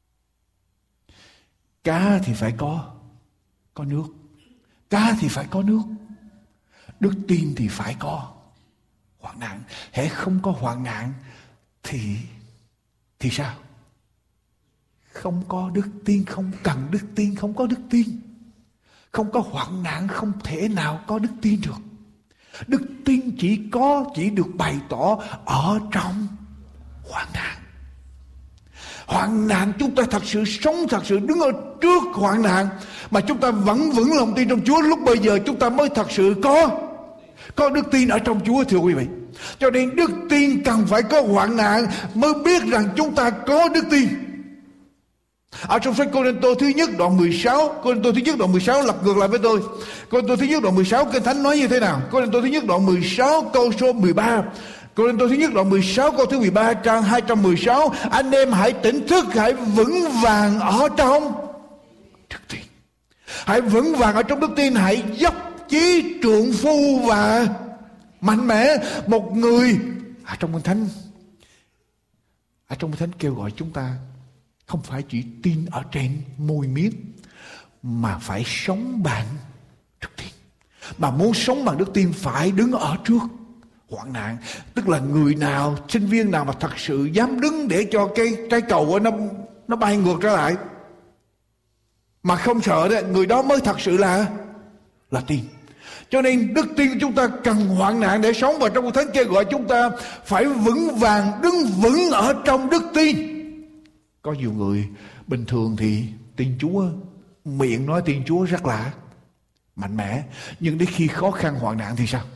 Cá thì phải có có nước, cá thì phải có nước. Đức tin thì phải có hoạn nạn. Hễ không có hoạn nạn thì thì sao? Không có đức tin. Không cần đức tin, không có đức tin. Không có hoạn nạn, không thể nào có đức tin được. Đức tin chỉ có chỉ được bày tỏ ở trong hoạn nạn. Hoạn nạn chúng ta thật sự sống, thật sự đứng ở trước hoạn nạn mà chúng ta vẫn vững lòng tin trong Chúa, lúc bây giờ chúng ta mới thật sự có có đức tin ở trong Chúa, thưa quý vị. Cho nên đức tin cần phải có hoạn nạn mới biết rằng chúng ta có đức tin. Ở trong sách Cô-rinh-tô thứ nhất đoạn mười sáu, Cô-rinh-tô thứ nhất đoạn mười sáu, lặp ngược lại với tôi. Cô-rinh-tô thứ nhất đoạn mười sáu, Kinh Thánh nói như thế nào? Cô-rinh-tô thứ nhất đoạn mười sáu câu số mười ba. Cô-rinh-tô thứ nhất đoạn mười sáu câu thứ mười ba, trang hai trăm mười sáu. Anh em hãy tỉnh thức, hãy vững vàng ở trong đức tin. Hãy vững vàng ở trong đức tin, hãy dốc chí trượng phu và mạnh mẽ. Một người ở trong Kinh Thánh, ở trong Kinh Thánh kêu gọi chúng ta không phải chỉ tin ở trên môi miệng, mà phải sống bằng đức tin. Mà muốn sống bằng đức tin phải đứng ở trước hoạn nạn. Tức là người nào, sinh viên nào mà thật sự dám đứng để cho cái trái cầu nó nó bay ngược trở lại mà không sợ đó, người đó mới thật sự là là tin. Cho nên đức tin của chúng ta cần hoạn nạn để sống. Và trong Kinh Thánh kêu gọi chúng ta phải vững vàng, đứng vững ở trong đức tin. Có nhiều người bình thường thì tin Chúa, miệng nói tin Chúa rất là mạnh mẽ, nhưng đến khi khó khăn hoạn nạn thì sao?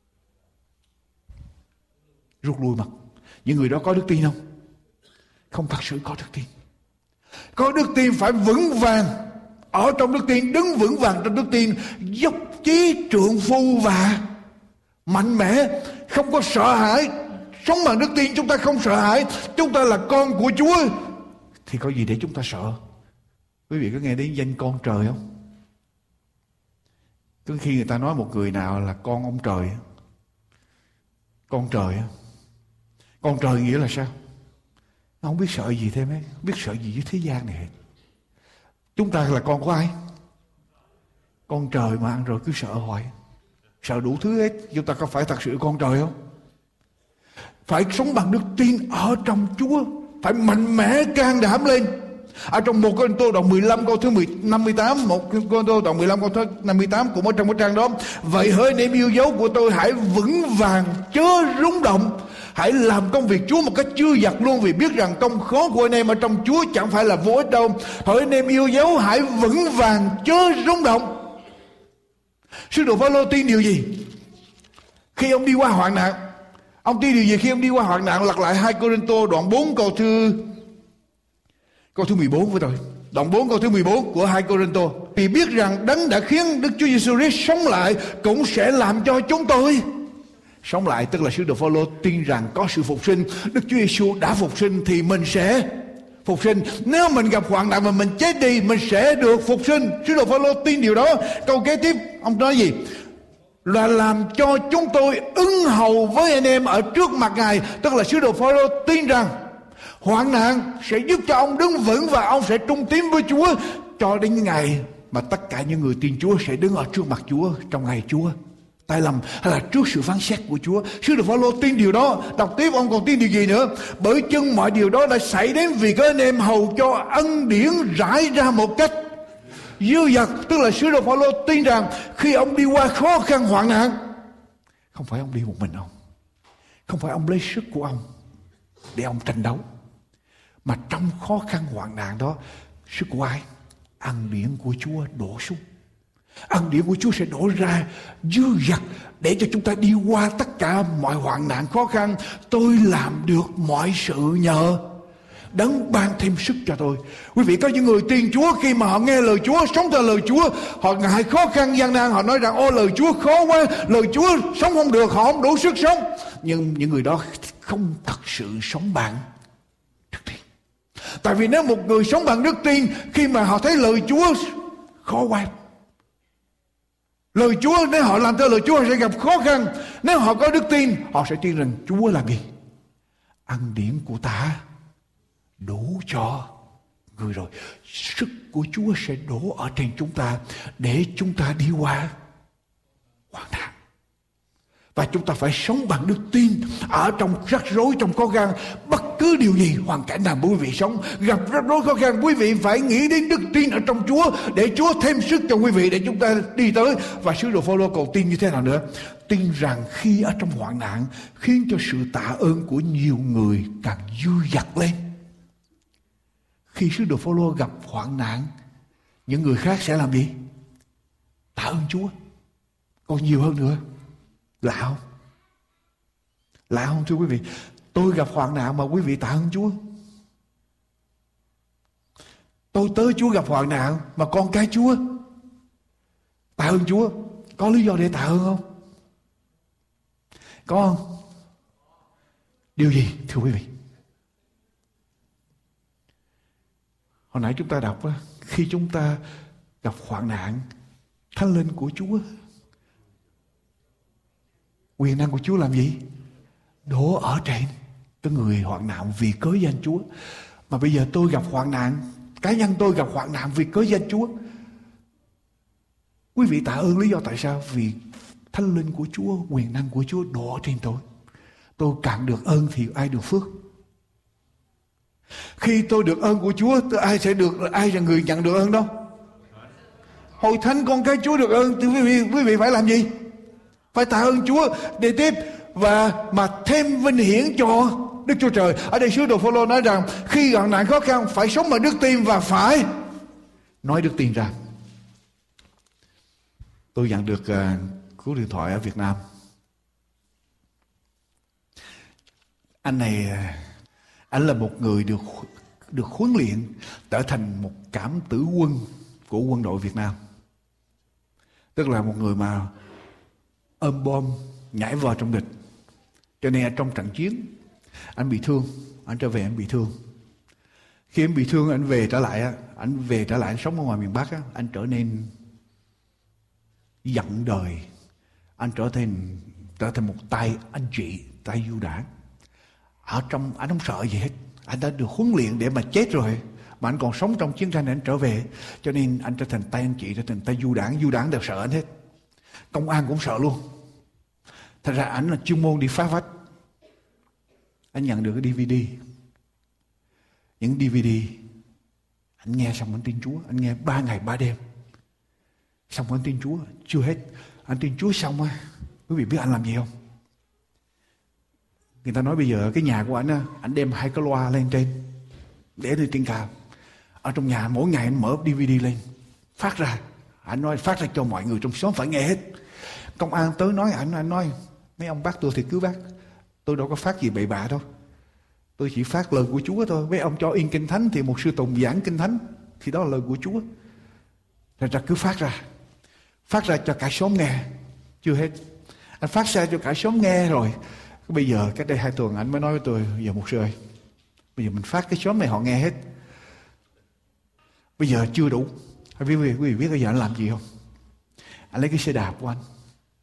Rút lui mặt. Những người đó có đức tin không? Không thật sự có đức tin. Có đức tin phải vững vàng ở trong đức tin, đứng vững vàng trong đức tin, dốc chí trượng phu và mạnh mẽ, không có sợ hãi. Sống bằng đức tin chúng ta không sợ hãi. Chúng ta là con của Chúa thì có gì để chúng ta sợ? Quý vị có nghe đến danh con trời không? Cứ khi người ta nói một người nào là con ông trời, con trời, con trời nghĩa là sao? Nó không biết sợ gì thêm ấy, không biết sợ gì với thế gian này hết. Chúng ta là con của ai? Con trời mà ăn rồi cứ sợ hoài, sợ đủ thứ hết. Chúng ta có phải thật sự con trời không? Phải sống bằng đức tin ở trong Chúa, phải mạnh mẽ can đảm lên. Ở trong một Cô-rinh-tô đoạn mười lăm câu thứ năm mươi tám, một Cô-rinh-tô đoạn mười lăm câu thứ năm mươi tám cũng ở trong cái trang đó. Vậy hỡi anh em yêu dấu của tôi, hãy vững vàng chớ rung động, hãy làm công việc Chúa một cách chưa dặt luôn, vì biết rằng công khó của anh em ở trong Chúa chẳng phải là vô ích đâu. Hỡi anh em yêu dấu, hãy vững vàng chớ rung động. Sứ đồ Phaolô tin điều gì khi ông đi qua hoạn nạn? Ông tin điều gì khi ông đi qua hoạn nạn? Lật lại hai Cô-rinh-tô đoạn bốn câu thứ câu thứ mười bốn với tôi. Đoạn bốn câu thứ mười bốn của hai Cô-rinh-tô. Vì biết rằng đấng đã khiến Đức Chúa Giêsu Christ sống lại cũng sẽ làm cho chúng tôi sống lại. Tức là sứ đồ Phaolô tin rằng có sự phục sinh. Đức Chúa Giêsu đã phục sinh thì mình sẽ phục sinh. Nếu mình gặp hoạn nạn mà mình chết đi, mình sẽ được phục sinh. Sứ đồ Phaolô tin điều đó. Câu kế tiếp ông nói gì? là làm cho chúng tôi ứng hầu với anh em ở trước mặt Ngài. Tức là sứ đồ Phao-lô tin rằng hoạn nạn sẽ giúp cho ông đứng vững và ông sẽ trung tín với Chúa cho đến ngày mà tất cả những người tin Chúa sẽ đứng ở trước mặt Chúa trong ngày Chúa tai lầm hay là trước sự phán xét của Chúa. Sứ đồ Phao-lô tin điều đó. Đọc tiếp ông còn tin điều gì nữa? Bởi chưng mọi điều đó đã xảy đến vì các anh em hầu cho ân điển rải ra một cách dư dật. Tức là sứ đồ Phao-lô tin rằng khi ông đi qua khó khăn hoạn nạn, không phải ông đi một mình ông, không phải ông lấy sức của ông để ông tranh đấu, mà trong khó khăn hoạn nạn đó, sức của ai? Ân điển của Chúa đổ xuống. Ân điển của Chúa sẽ đổ ra dư dật để cho chúng ta đi qua tất cả mọi hoạn nạn khó khăn. Tôi làm được mọi sự nhờ Đấng ban thêm sức cho tôi. Quý vị, có những người tin Chúa khi mà họ nghe lời Chúa, sống theo lời Chúa, họ ngại khó khăn gian nan, họ nói rằng ô lời Chúa khó quá, lời Chúa sống không được, họ không đủ sức sống. Nhưng những người đó không thật sự sống bằng đức tin. Tại vì nếu một người sống bằng đức tin, khi mà họ thấy lời Chúa khó quá, lời Chúa, nếu họ làm theo lời Chúa họ sẽ gặp khó khăn. Nếu họ có đức tin, họ sẽ tin rằng Chúa làm gì? Ân điển của ta đủ cho người rồi. Sức của Chúa sẽ đổ ở trên chúng ta để chúng ta đi qua hoạn nạn. Và chúng ta phải sống bằng đức tin ở trong rắc rối, trong khó khăn. Bất cứ điều gì, hoàn cảnh nào quý vị sống, gặp rắc rối khó khăn, quý vị phải nghĩ đến đức tin ở trong Chúa để Chúa thêm sức cho quý vị để chúng ta đi tới. Và sứ đồ Phao-lô còn tin như thế nào nữa? Tin rằng khi ở trong hoạn nạn khiến cho sự tạ ơn của nhiều người càng dư dật lên. Khi sứ đồ Phao-lô gặp hoạn nạn, những người khác sẽ làm gì? Tạ ơn Chúa. Còn nhiều hơn nữa. Lạ không? Lạ không thưa quý vị? Tôi gặp hoạn nạn mà quý vị tạ ơn Chúa. Tôi tới Chúa gặp hoạn nạn mà con cái Chúa tạ ơn Chúa. Có lý do để tạ ơn không? Có không? Điều gì thưa quý vị? Hồi nãy chúng ta đọc đó, khi chúng ta gặp hoạn nạn, Thánh Linh của Chúa, quyền năng của Chúa làm gì? Đổ ở trên cái người hoạn nạn vì cớ danh Chúa. Mà bây giờ tôi gặp hoạn nạn, cá nhân tôi gặp hoạn nạn vì cớ danh Chúa. Quý vị tạ ơn lý do tại sao? Vì Thánh Linh của Chúa, quyền năng của Chúa đổ ở trên tôi. Tôi càng được ơn thì ai được phước? Khi tôi được ơn của Chúa, tôi ai sẽ được, ai là người nhận được ơn đâu? Hội thánh con cái Chúa được ơn thì quý vị, quý vị phải làm gì? Phải tạ ơn Chúa để tiếp và mà thêm vinh hiển cho Đức Chúa Trời. Ở đây sứ đồ Phao-lô nói rằng khi hoạn nạn khó khăn phải sống bằng đức tin và phải nói đức tin ra. Tôi nhận được uh, cú điện thoại ở Việt Nam. Anh này, anh là một người được được huấn luyện trở thành một cảm tử quân của quân đội Việt Nam. Tức là một người mà ôm bom nhảy vào trong địch. Cho nên ở trong trận chiến anh bị thương, anh trở về anh bị thương. Khi anh bị thương anh về trở lại, anh về trở lại anh sống ở ngoài miền Bắc, anh trở nên giận đời. Anh trở thành trở thành một tay anh chị, tay du đảng. Ở trong anh không sợ gì hết. Anh đã được huấn luyện để mà chết rồi, mà anh còn sống trong chiến tranh anh trở về. Cho nên anh trở thành tay anh chị, trở thành tay du đảng. Du đảng đều sợ anh hết. Công an cũng sợ luôn. Thật ra anh là chuyên môn đi phá vách. Anh nhận được cái đê vê đê. Những đê vê đê anh nghe xong anh tin Chúa. Anh nghe ba ngày ba đêm. Xong anh tin Chúa. Chưa hết. Anh tin Chúa xong á, quý vị biết anh làm gì không? Người ta nói bây giờ cái nhà của anh á, anh đem hai cái loa lên trên để lên trên cao. Ở trong nhà mỗi ngày anh mở đê vê đê lên, phát ra. Anh nói phát ra cho mọi người trong xóm phải nghe hết. Công an tới nói anh, anh nói mấy ông bắt tôi thì cứ bắt. Tôi đâu có phát gì bậy bạ đâu. Tôi chỉ phát lời của Chúa thôi. Mấy ông cho in kinh thánh thì một sư tùng giảng kinh thánh thì đó là lời của Chúa. Ra ra cứ phát ra. Phát ra cho cả xóm nghe. Chưa hết. Anh phát ra cho cả xóm nghe rồi. Bây giờ cách đây hai tuần anh mới nói với tôi, giờ một sư ơi, bây giờ mình phát cái xóm này họ nghe hết. Bây giờ chưa đủ. Quý vị, quý vị biết bây giờ anh làm gì không? Anh lấy cái xe đạp của anh.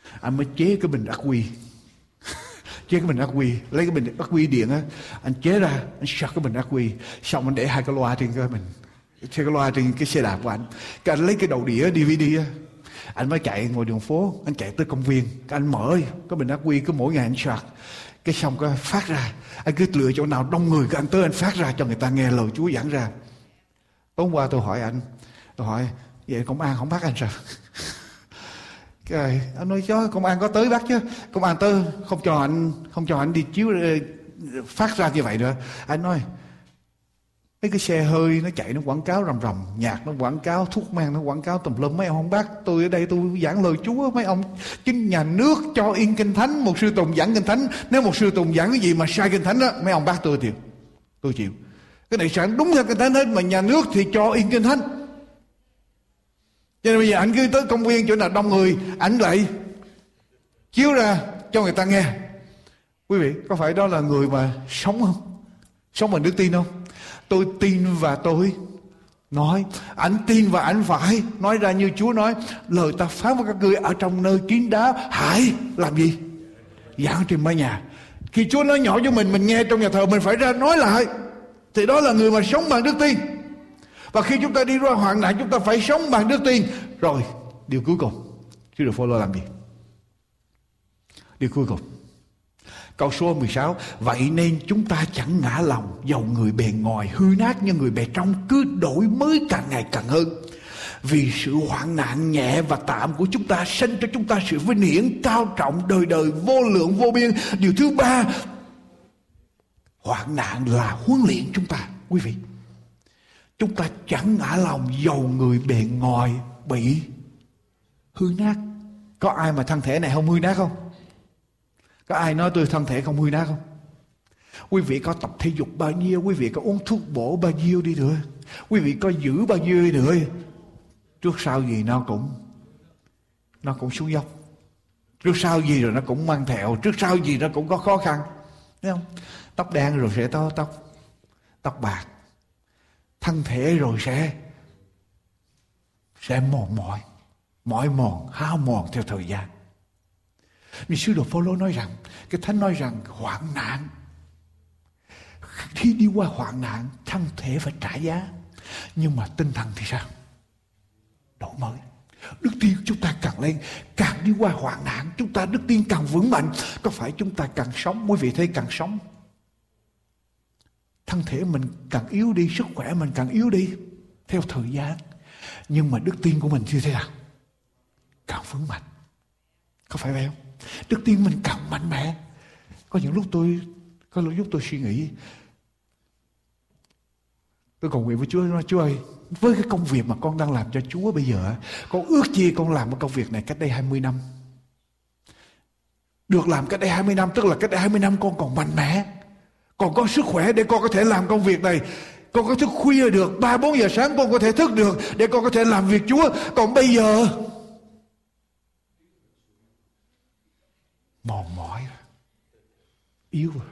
Anh mới chế cái bình ắc quy. Chế cái bình ắc quy, lấy cái bình ắc quy điện á, anh chế ra, anh sạc cái bình ắc quy, xong anh để hai cái loa trên cái bình, cái loa trên cái xe đạp của anh. Cái anh lấy cái đầu đĩa đê vê đê á, anh mới chạy ngồi đường phố, anh chạy tới công viên, cái anh mở cái bình ắc quy, cứ mỗi ngày anh sạc, cái xong cái phát ra, anh cứ lựa chỗ nào đông người, cái anh tới anh phát ra cho người ta nghe lời Chúa giảng ra. Tối hôm qua tôi hỏi anh, tôi hỏi vậy công an không bắt anh sao? Cái anh nói chứ công an có tới bắt chứ, công an tới không cho anh không cho anh đi chiếu phát ra như vậy nữa. Anh nói mấy cái xe hơi nó chạy nó quảng cáo rầm rầm, nhạc nó quảng cáo, thuốc men nó quảng cáo tùm lum, mấy ông không bắt. Tôi ở đây tôi giảng lời Chúa, mấy ông chính nhà nước cho yên kinh thánh, một sư Tùng giảng kinh thánh, nếu một sư Tùng giảng cái gì mà sai kinh thánh đó, mấy ông bắt tôi thì tôi chịu. Cái này sáng đúng theo kinh thánh hết, mà nhà nước thì cho yên kinh thánh. Cho nên bây giờ anh cứ tới công viên chỗ nào đông người, anh lại chiếu ra cho người ta nghe. Quý vị, có phải đó là người mà sống không? Sống bằng đức tin không? Tôi tin và tôi nói. Anh tin và anh phải nói ra như Chúa nói. Lời ta phán với các ngươi ở trong nơi kín đá, hãy làm gì? Giảng trên mái nhà. Khi Chúa nói nhỏ cho mình, mình nghe trong nhà thờ, mình phải ra nói lại. Thì đó là người mà sống bằng đức tin. Và khi chúng ta đi ra hoạn nạn, chúng ta phải sống bằng đức tin. Rồi, điều cuối cùng, Sứ đồ Phao-lô làm gì? Điều cuối cùng, câu số mười sáu. Vậy nên chúng ta chẳng ngã lòng, dầu người bề ngoài hư nát nhưng người bề trong cứ đổi mới càng ngày càng hơn. Vì sự hoạn nạn nhẹ và tạm của chúng ta sanh cho chúng ta sự vinh hiển cao trọng đời đời vô lượng vô biên. Điều thứ ba, hoạn nạn là huấn luyện chúng ta. Quý vị, chúng ta chẳng ngã lòng dầu người bề ngoài bị hư nát. Có ai mà thân thể này không hư nát không? Có ai nói tôi thân thể không hư nát không? Quý vị có tập thể dục bao nhiêu, quý vị có uống thuốc bổ bao nhiêu đi nữa, quý vị có giữ bao nhiêu đi nữa, trước sau gì nó cũng Nó cũng xuống dốc. Trước sau gì rồi nó cũng mang thẹo, trước sau gì nó cũng có khó khăn. Thấy không? Tóc đen rồi sẽ có tóc Tóc bạc. Thân thể rồi sẽ Sẽ mòn mỏi, mỏi mòn, hao mòn theo thời gian. Nhưng sứ đồ Phao-lô nói rằng, cái Thánh nói rằng hoạn nạn, khi đi qua hoạn nạn, thân thể phải trả giá, nhưng mà tinh thần thì sao? Đổi mới. Đức tin chúng ta càng lên, càng đi qua hoạn nạn, chúng ta đức tin càng vững mạnh. Có phải chúng ta càng sống, quý vị thấy càng sống, thân thể mình càng yếu đi, sức khỏe mình càng yếu đi theo thời gian, nhưng mà đức tin của mình như thế nào? Càng vững mạnh. Có phải vậy không? Đức tin mình càng mạnh mẽ. Có những lúc tôi Có những lúc tôi suy nghĩ, tôi cầu nguyện với Chúa, nói Chúa ơi, với cái công việc mà con đang làm cho Chúa bây giờ, con ước chi con làm cái công việc này cách đây hai mươi năm. Được làm cách đây hai mươi năm, tức là cách đây hai mươi năm con còn mạnh mẽ, còn có sức khỏe để con có thể làm công việc này. Con có thức khuya được, ba bốn giờ sáng con có thể thức được để con có thể làm việc Chúa. Còn bây giờ mòn mỏi, yếu rồi.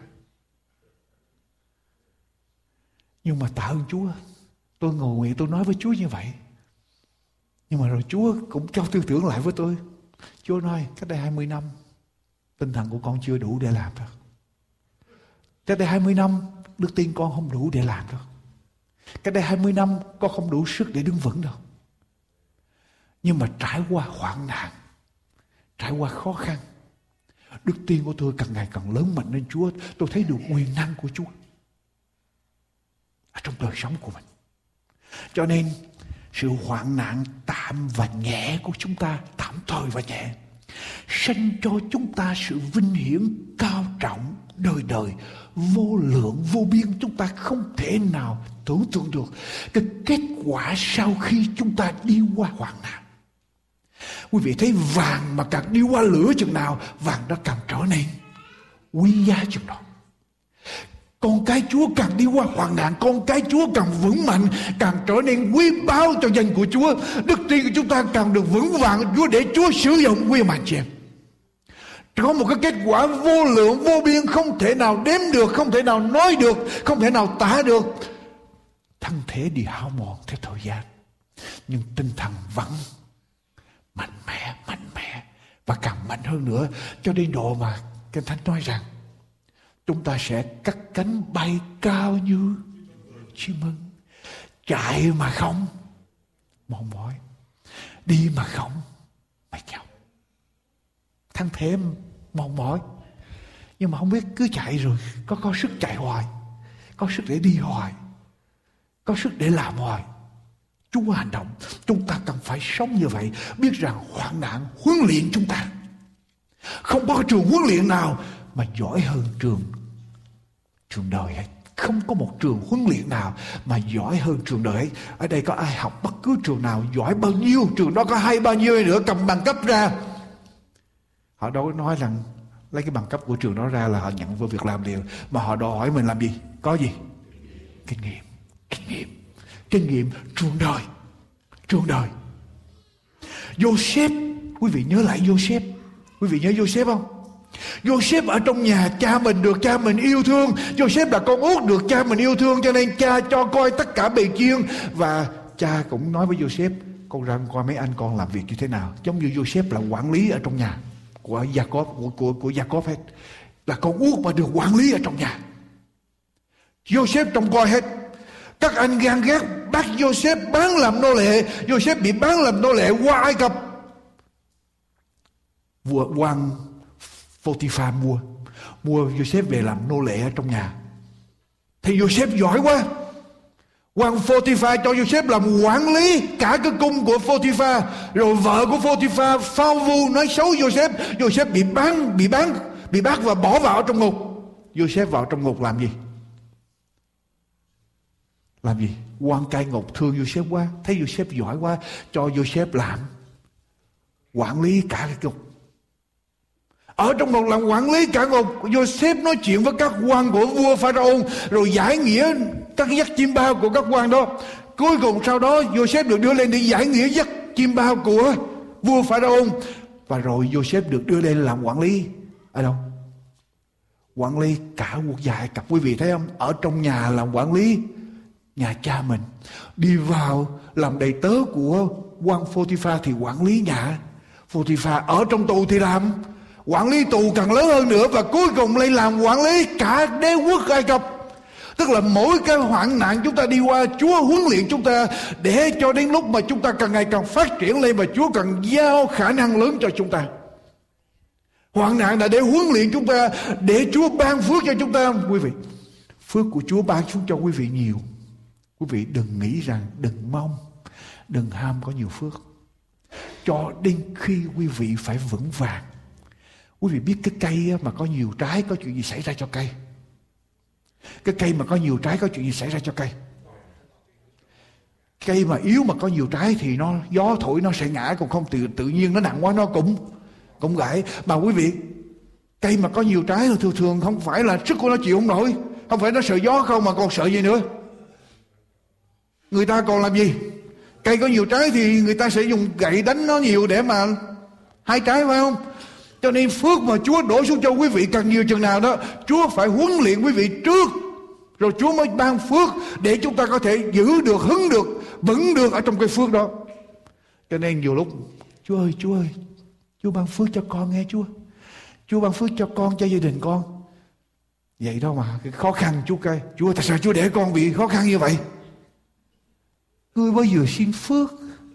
Nhưng mà tạ ơn Chúa, tôi ngồi nguyện tôi nói với Chúa như vậy. Nhưng mà rồi Chúa cũng cho tư tưởng lại với tôi. Chúa nói cách đây hai mươi năm tinh thần của con chưa đủ để làm đâu. Cách đây hai mươi năm đức tin con không đủ để làm đâu. Cách đây hai mươi năm con không đủ sức để đứng vững đâu. Nhưng mà trải qua hoạn nạn, trải qua khó khăn, đức tin của tôi càng ngày càng lớn mạnh lên Chúa. Tôi thấy được quyền năng của Chúa ở trong đời sống của mình. Cho nên sự hoạn nạn tạm và nhẹ của chúng ta, tạm thời và nhẹ, sanh cho chúng ta sự vinh hiển cao trọng đời đời vô lượng vô biên. Chúng ta không thể nào tưởng tượng được cái kết quả sau khi chúng ta đi qua hoạn nạn. Quý vị thấy vàng mà càng đi qua lửa chừng nào, vàng đó càng trở nên quý giá chừng đó. Con cái Chúa càng đi qua hoạn nạn, con cái Chúa càng vững mạnh, càng trở nên quý báu cho danh của Chúa. Đức tin của chúng ta càng được vững vàng Chúa để Chúa sử dụng. Quý bạn chị em, có một cái kết quả vô lượng vô biên, không thể nào đếm được, không thể nào nói được, không thể nào tả được. Thân thể đi hao mòn theo thời gian, nhưng tinh thần vẫn mạnh mẽ, mạnh mẽ, và càng mạnh hơn nữa, cho đến độ mà Kinh Thánh nói rằng chúng ta sẽ cắt cánh bay cao như chim ưng, chạy mà không mòn mỏi, đi mà không mệt nhọc. Thân thể mòn mỏi, nhưng mà không biết cứ chạy rồi có có sức chạy hoài, có sức để đi hoài, có sức để làm hoài. Chúa hành động, chúng ta cần phải sống như vậy, biết rằng hoạn nạn huấn luyện chúng ta. Không có trường huấn luyện nào mà giỏi hơn trường trường đời hết. Không có một trường huấn luyện nào mà giỏi hơn trường đời ấy. Ở đây có ai học bất cứ trường nào giỏi bao nhiêu, trường đó có hay bao nhiêu nữa cầm bằng cấp ra, họ đâu có nói rằng lấy cái bằng cấp của trường đó ra là họ nhận vô việc làm liền, mà họ đòi hỏi mình làm gì? Có gì? Kinh nghiệm, kinh nghiệm, kinh nghiệm trường đời, trường đời. Joseph, quý vị nhớ lại Joseph, quý vị nhớ Joseph không? Joseph ở trong nhà cha mình được cha mình yêu thương. Joseph là con út được cha mình yêu thương, cho nên cha cho coi tất cả bề chiên. Và cha cũng nói với Joseph, con ra coi mấy anh con làm việc như thế nào. Giống như Joseph là quản lý ở trong nhà của Jacob, của, của, của Jacob hết. Là con út mà được quản lý ở trong nhà. Joseph trông coi hết. Các anh gan ghét bắt Joseph bán làm nô lệ. Joseph bị bán làm nô lệ qua Ai Cập. Vua quan Photiphar mua mua Joseph về làm nô lệ ở trong nhà. Thì Joseph giỏi quá, quan Photiphar cho Joseph làm quản lý cả cái cung của Photiphar. Rồi vợ của Photiphar phao vu nói xấu Joseph. Joseph bị bán bị bán bị bắt và bỏ vào trong ngục. Joseph vào trong ngục làm gì? Làm gì? Quan cai ngục thương Joseph quá, thấy Joseph giỏi quá, cho Joseph làm quản lý cả cái ngục. Ở trong ngục làm quản lý cả ngục. Joseph nói chuyện với các quan của vua Pharaoh, rồi giải nghĩa các giấc chim bao của các quan đó. Cuối cùng sau đó Joseph được đưa lên để giải nghĩa giấc chim bao của vua Pharaoh. Và rồi Joseph được đưa lên làm quản lý ở đâu? Quản lý cả quốc gia Ai Cập. Quý vị thấy không? Ở trong nhà làm quản lý nhà cha mình, đi vào làm đầy tớ của quan Photiphar thì quản lý nhà Photiphar. Ở trong tù thì làm quản lý tù càng lớn hơn nữa, và cuối cùng lại làm quản lý cả đế quốc Ai Cập. Tức là mỗi cái hoạn nạn chúng ta đi qua, Chúa huấn luyện chúng ta để cho đến lúc mà chúng ta càng ngày càng phát triển lên, và Chúa cần giao khả năng lớn cho chúng ta. Hoạn nạn là để huấn luyện chúng ta, để Chúa ban phước cho chúng ta. Quý vị, phước của Chúa ban xuống cho quý vị nhiều. Quý vị đừng nghĩ rằng, đừng mong, đừng ham có nhiều phước, cho đến khi quý vị phải vững vàng. Quý vị biết cái cây mà có nhiều trái có chuyện gì xảy ra cho cây? Cái cây mà có nhiều trái có chuyện gì xảy ra cho cây? Cây mà yếu mà có nhiều trái thì nó gió thổi nó sẽ ngã, còn không tự tự nhiên nó nặng quá nó cũng cũng gãy. Mà quý vị, cây mà có nhiều trái là thường thường không phải là sức của nó chịu không nổi, không phải nó sợ gió không, mà còn sợ gì nữa? Người ta còn làm gì? Cây có nhiều trái thì người ta sẽ dùng gậy đánh nó nhiều để mà hai trái, phải không? Cho nên phước mà Chúa đổ xuống cho quý vị càng nhiều chừng nào đó, Chúa phải huấn luyện quý vị trước, rồi Chúa mới ban phước để chúng ta có thể giữ được, hứng được, vững được ở trong cái phước đó. Cho nên nhiều lúc, Chúa ơi, Chúa ơi, Chúa ban phước cho con nghe Chúa. Chúa ban phước cho con, cho gia đình con. Vậy đó mà, cái khó khăn Chúa kêu, Chúa tại sao Chúa để con bị khó khăn như vậy? Ngươi mới vừa xin phước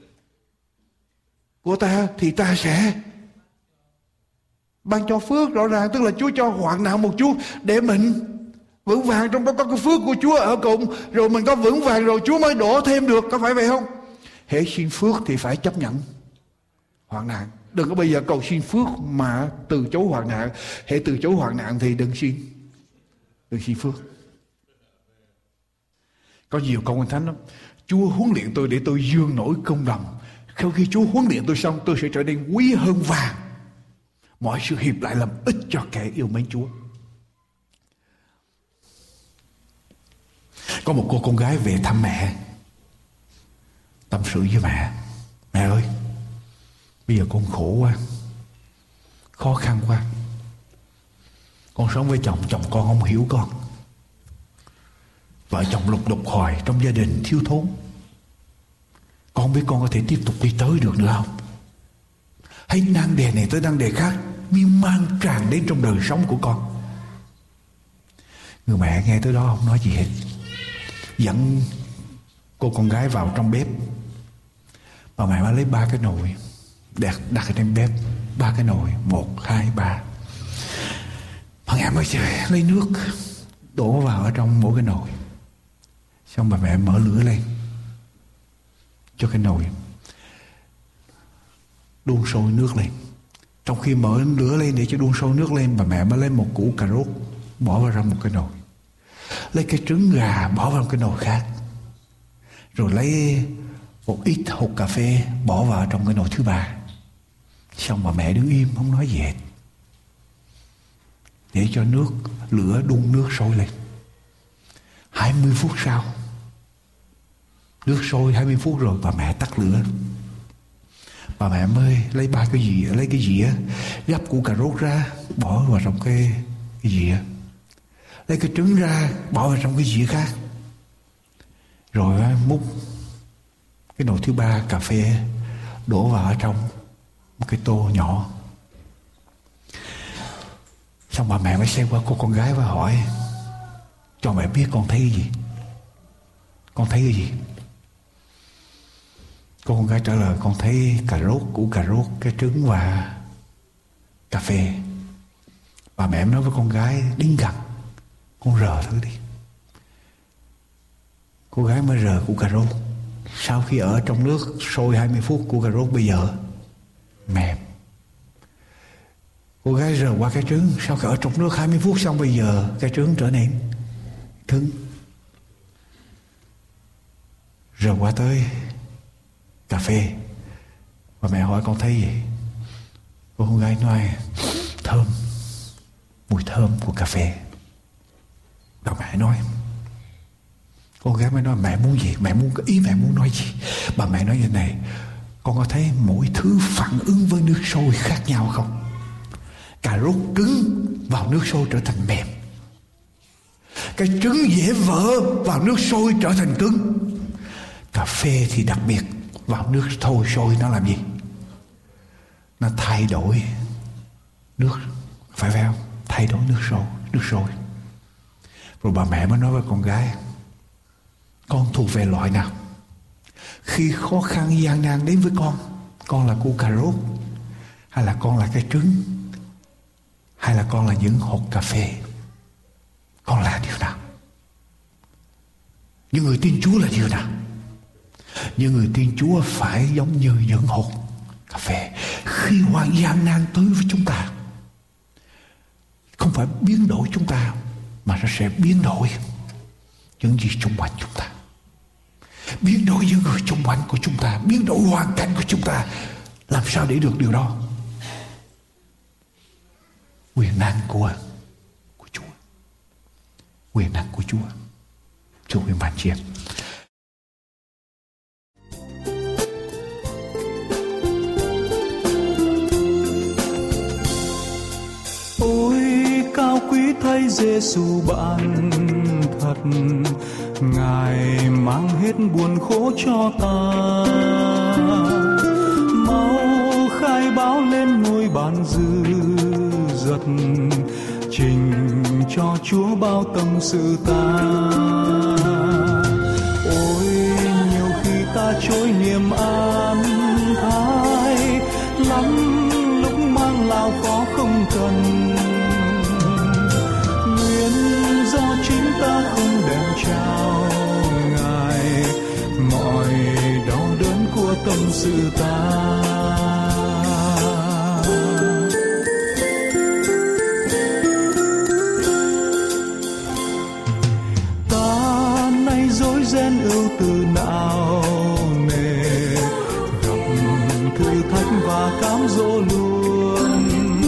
của ta thì ta sẽ ban cho phước. Rõ ràng tức là Chúa cho hoạn nạn một chút để mình vững vàng. Trong đó có cái phước của Chúa ở cùng, rồi mình có vững vàng rồi Chúa mới đổ thêm được. Có phải vậy không? Hễ xin phước thì phải chấp nhận hoạn nạn. Đừng có bây giờ cầu xin phước mà từ chối hoạn nạn. Hễ từ chối hoạn nạn thì đừng xin, đừng xin phước. Có nhiều câu Kinh Thánh lắm. Chúa huấn luyện tôi để tôi dương nổi công đồng. Sau khi Chúa huấn luyện tôi xong, tôi sẽ trở nên quý hơn vàng. Mọi sự hiệp lại làm ích cho kẻ yêu mến Chúa. Có một cô con gái về thăm mẹ, tâm sự với mẹ: mẹ ơi, bây giờ con khổ quá, khó khăn quá. Con sống với chồng, chồng con không hiểu con. Vợ chồng lục đục hoài, trong gia đình thiếu thốn. Con không biết con có thể tiếp tục đi tới được nữa không? Hay nan đề này tới nan đề khác miên man tràn đến trong đời sống của con. Người mẹ nghe tới đó không nói gì hết, dẫn cô con gái vào trong bếp. Bà mẹ mới lấy ba cái nồi đặt, đặt ở trên bếp. Ba cái nồi, một, hai, ba. Bà mẹ mới lấy nước đổ vào ở trong mỗi cái nồi. Xong bà mẹ mở lửa lên cho cái nồi đun sôi nước lên. Trong khi mở lửa lên để cho đun sôi nước lên, bà mẹ mới lấy một củ cà rốt bỏ vào trong một cái nồi, lấy cái trứng gà bỏ vào một cái nồi khác, rồi lấy một ít hột cà phê bỏ vào trong cái nồi thứ ba. Xong bà mẹ đứng im không nói gì hết, để cho nước lửa đun nước sôi lên. Hai mươi phút sau, nước sôi hai mươi phút rồi, bà mẹ tắt lửa. Bà mẹ mới lấy ba cái dĩa, lấy cái dĩa gắp củ cà rốt ra bỏ vào trong cái, cái dĩa, lấy cái trứng ra bỏ vào trong cái dĩa khác, rồi múc cái nồi thứ ba cà phê đổ vào ở trong một cái tô nhỏ. Xong bà mẹ mới xem qua cô con gái và hỏi: cho mẹ biết con thấy cái gì? Con thấy cái gì? Cô con gái trả lời: con thấy cà rốt, củ cà rốt, cái trứng và cà phê. Bà mẹ nói với con gái: đến gần, con rờ thử đi. Cô gái mới rờ củ cà rốt. Sau khi ở trong nước sôi hai mươi phút, củ cà rốt bây giờ mềm. Cô gái rờ qua cái trứng. Sau khi ở trong nước hai mươi phút xong, bây giờ cái trứng trở nên cứng. Rờ qua tới cà phê. Và mẹ hỏi: con thấy gì? Cô con gái nói: thơm, mùi thơm của cà phê. Và mẹ nói, cô gái mới nói: mẹ muốn gì? Mẹ muốn, ý mẹ muốn nói gì? Bà mẹ nói như này: con có thấy mỗi thứ phản ứng với nước sôi khác nhau không? Cà rốt cứng vào nước sôi trở thành mềm. Cái trứng dễ vỡ vào nước sôi trở thành cứng. Cà phê thì đặc biệt, vào nước thôi sôi nó làm gì? Nó thay đổi nước, phải phải không? Thay đổi nước sôi, nước sôi. Rồi bà mẹ mới nói với con gái: con thuộc về loại nào? Khi khó khăn gian nan đến với con, con là củ cà rốt, hay là con là cái trứng, hay là con là những hột cà phê? Con là điều nào? Những người tin Chúa là điều nào? Những người tin Chúa phải giống như những hột cà phê. Khi hoàn gian nan tới với chúng ta, không phải biến đổi chúng ta, mà nó sẽ biến đổi những gì xung quanh chúng ta, biến đổi những người xung quanh của chúng ta, biến đổi hoàn cảnh của chúng ta. Làm sao để được điều đó? Quyền năng của của Chúa, quyền năng của Chúa. Chúa quyền bạn chị em. Ôi cao quý thay Giêsu bạn thật, Ngài mang hết buồn khổ cho ta. Mau khai báo lên ngôi bàn dư dật, trình cho Chúa bao tâm sự ta. Ôi nhiều khi ta trôi niềm an thái lắm, lúc mang lao khó không cần. Nguyên do chính ta không đem trao Ngài mọi đau đớn của tâm sự ta. Gen ưu tư não nề, gặp thử thách và cám dỗ luôn.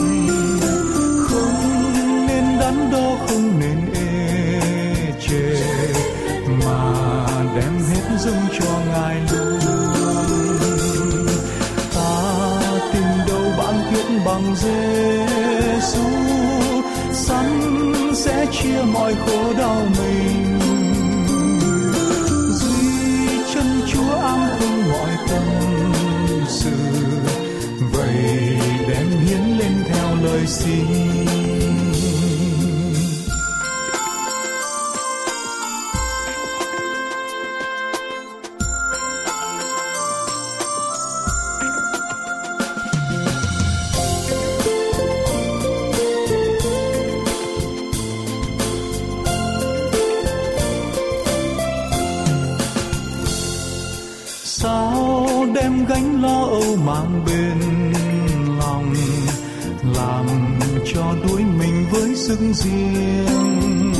Không nên đắn đo, không nên ê chề, mà đem hết dâng cho Ngài luôn. Ta tìm đâu bạn thiết bằng Giêsu, sẵn sẽ chia mọi khổ đau mình. Chúa an không mọi tâm sự, vậy xin. Sao đem gánh lo âu mang bên lòng, làm cho đuối mình với sức riêng.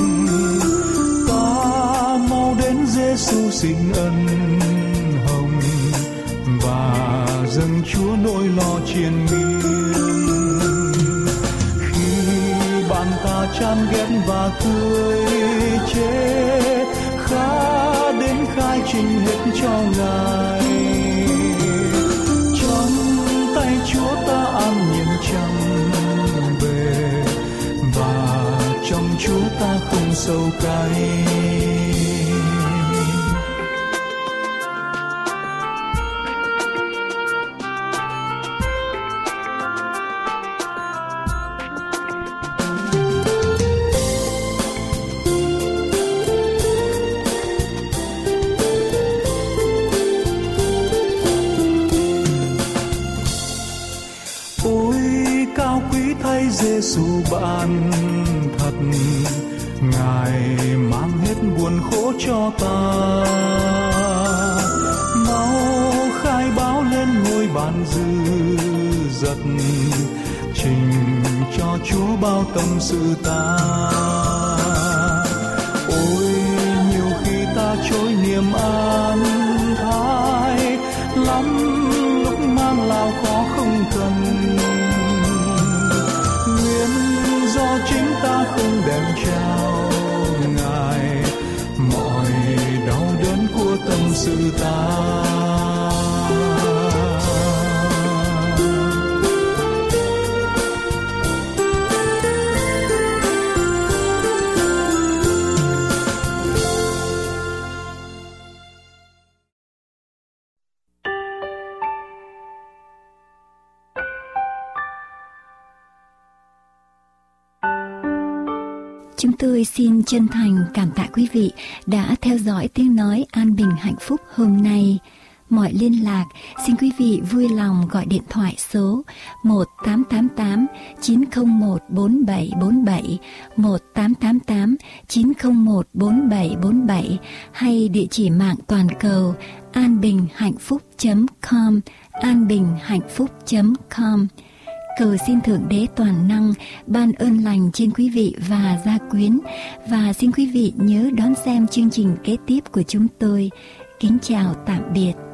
Ta mau đến Giêsu xin ân hồng và dâng Chúa nỗi lo triền miên. Khi bạn ta chán ghét và cười chê, khá đến khai trình hết cho Ngài. Trong tay Chúa ta an nhiên chẳng về, và trong Chúa ta không sầu cay. Giêsu bạn thật, Ngài mang hết buồn khổ cho ta. Mau khai báo lên ngôi bàn dư dật, trình cho Chúa bao tâm sự ta. Ôi nhiều khi ta trôi niềm an thái lắm, lúc mang lao khó không cần. Do chính ta không đem trao Ngài mọi đau đớn của tâm sự ta. Chúng tôi xin chân thành cảm tạ quý vị đã theo dõi tiếng nói an bình hạnh phúc hôm nay. Mọi liên lạc xin quý vị vui lòng gọi điện thoại số một tám tám tám chín không một bốn bảy bốn bảy, một tám tám tám chín không một bốn bảy bốn bảy hay địa chỉ mạng toàn cầu an bình hạnh phúc chấm com, an bình hạnh phúc chấm com. Cầu xin Thượng Đế toàn năng ban ơn lành trên quý vị và gia quyến, và xin quý vị nhớ đón xem chương trình kế tiếp của chúng tôi. Kính chào tạm biệt.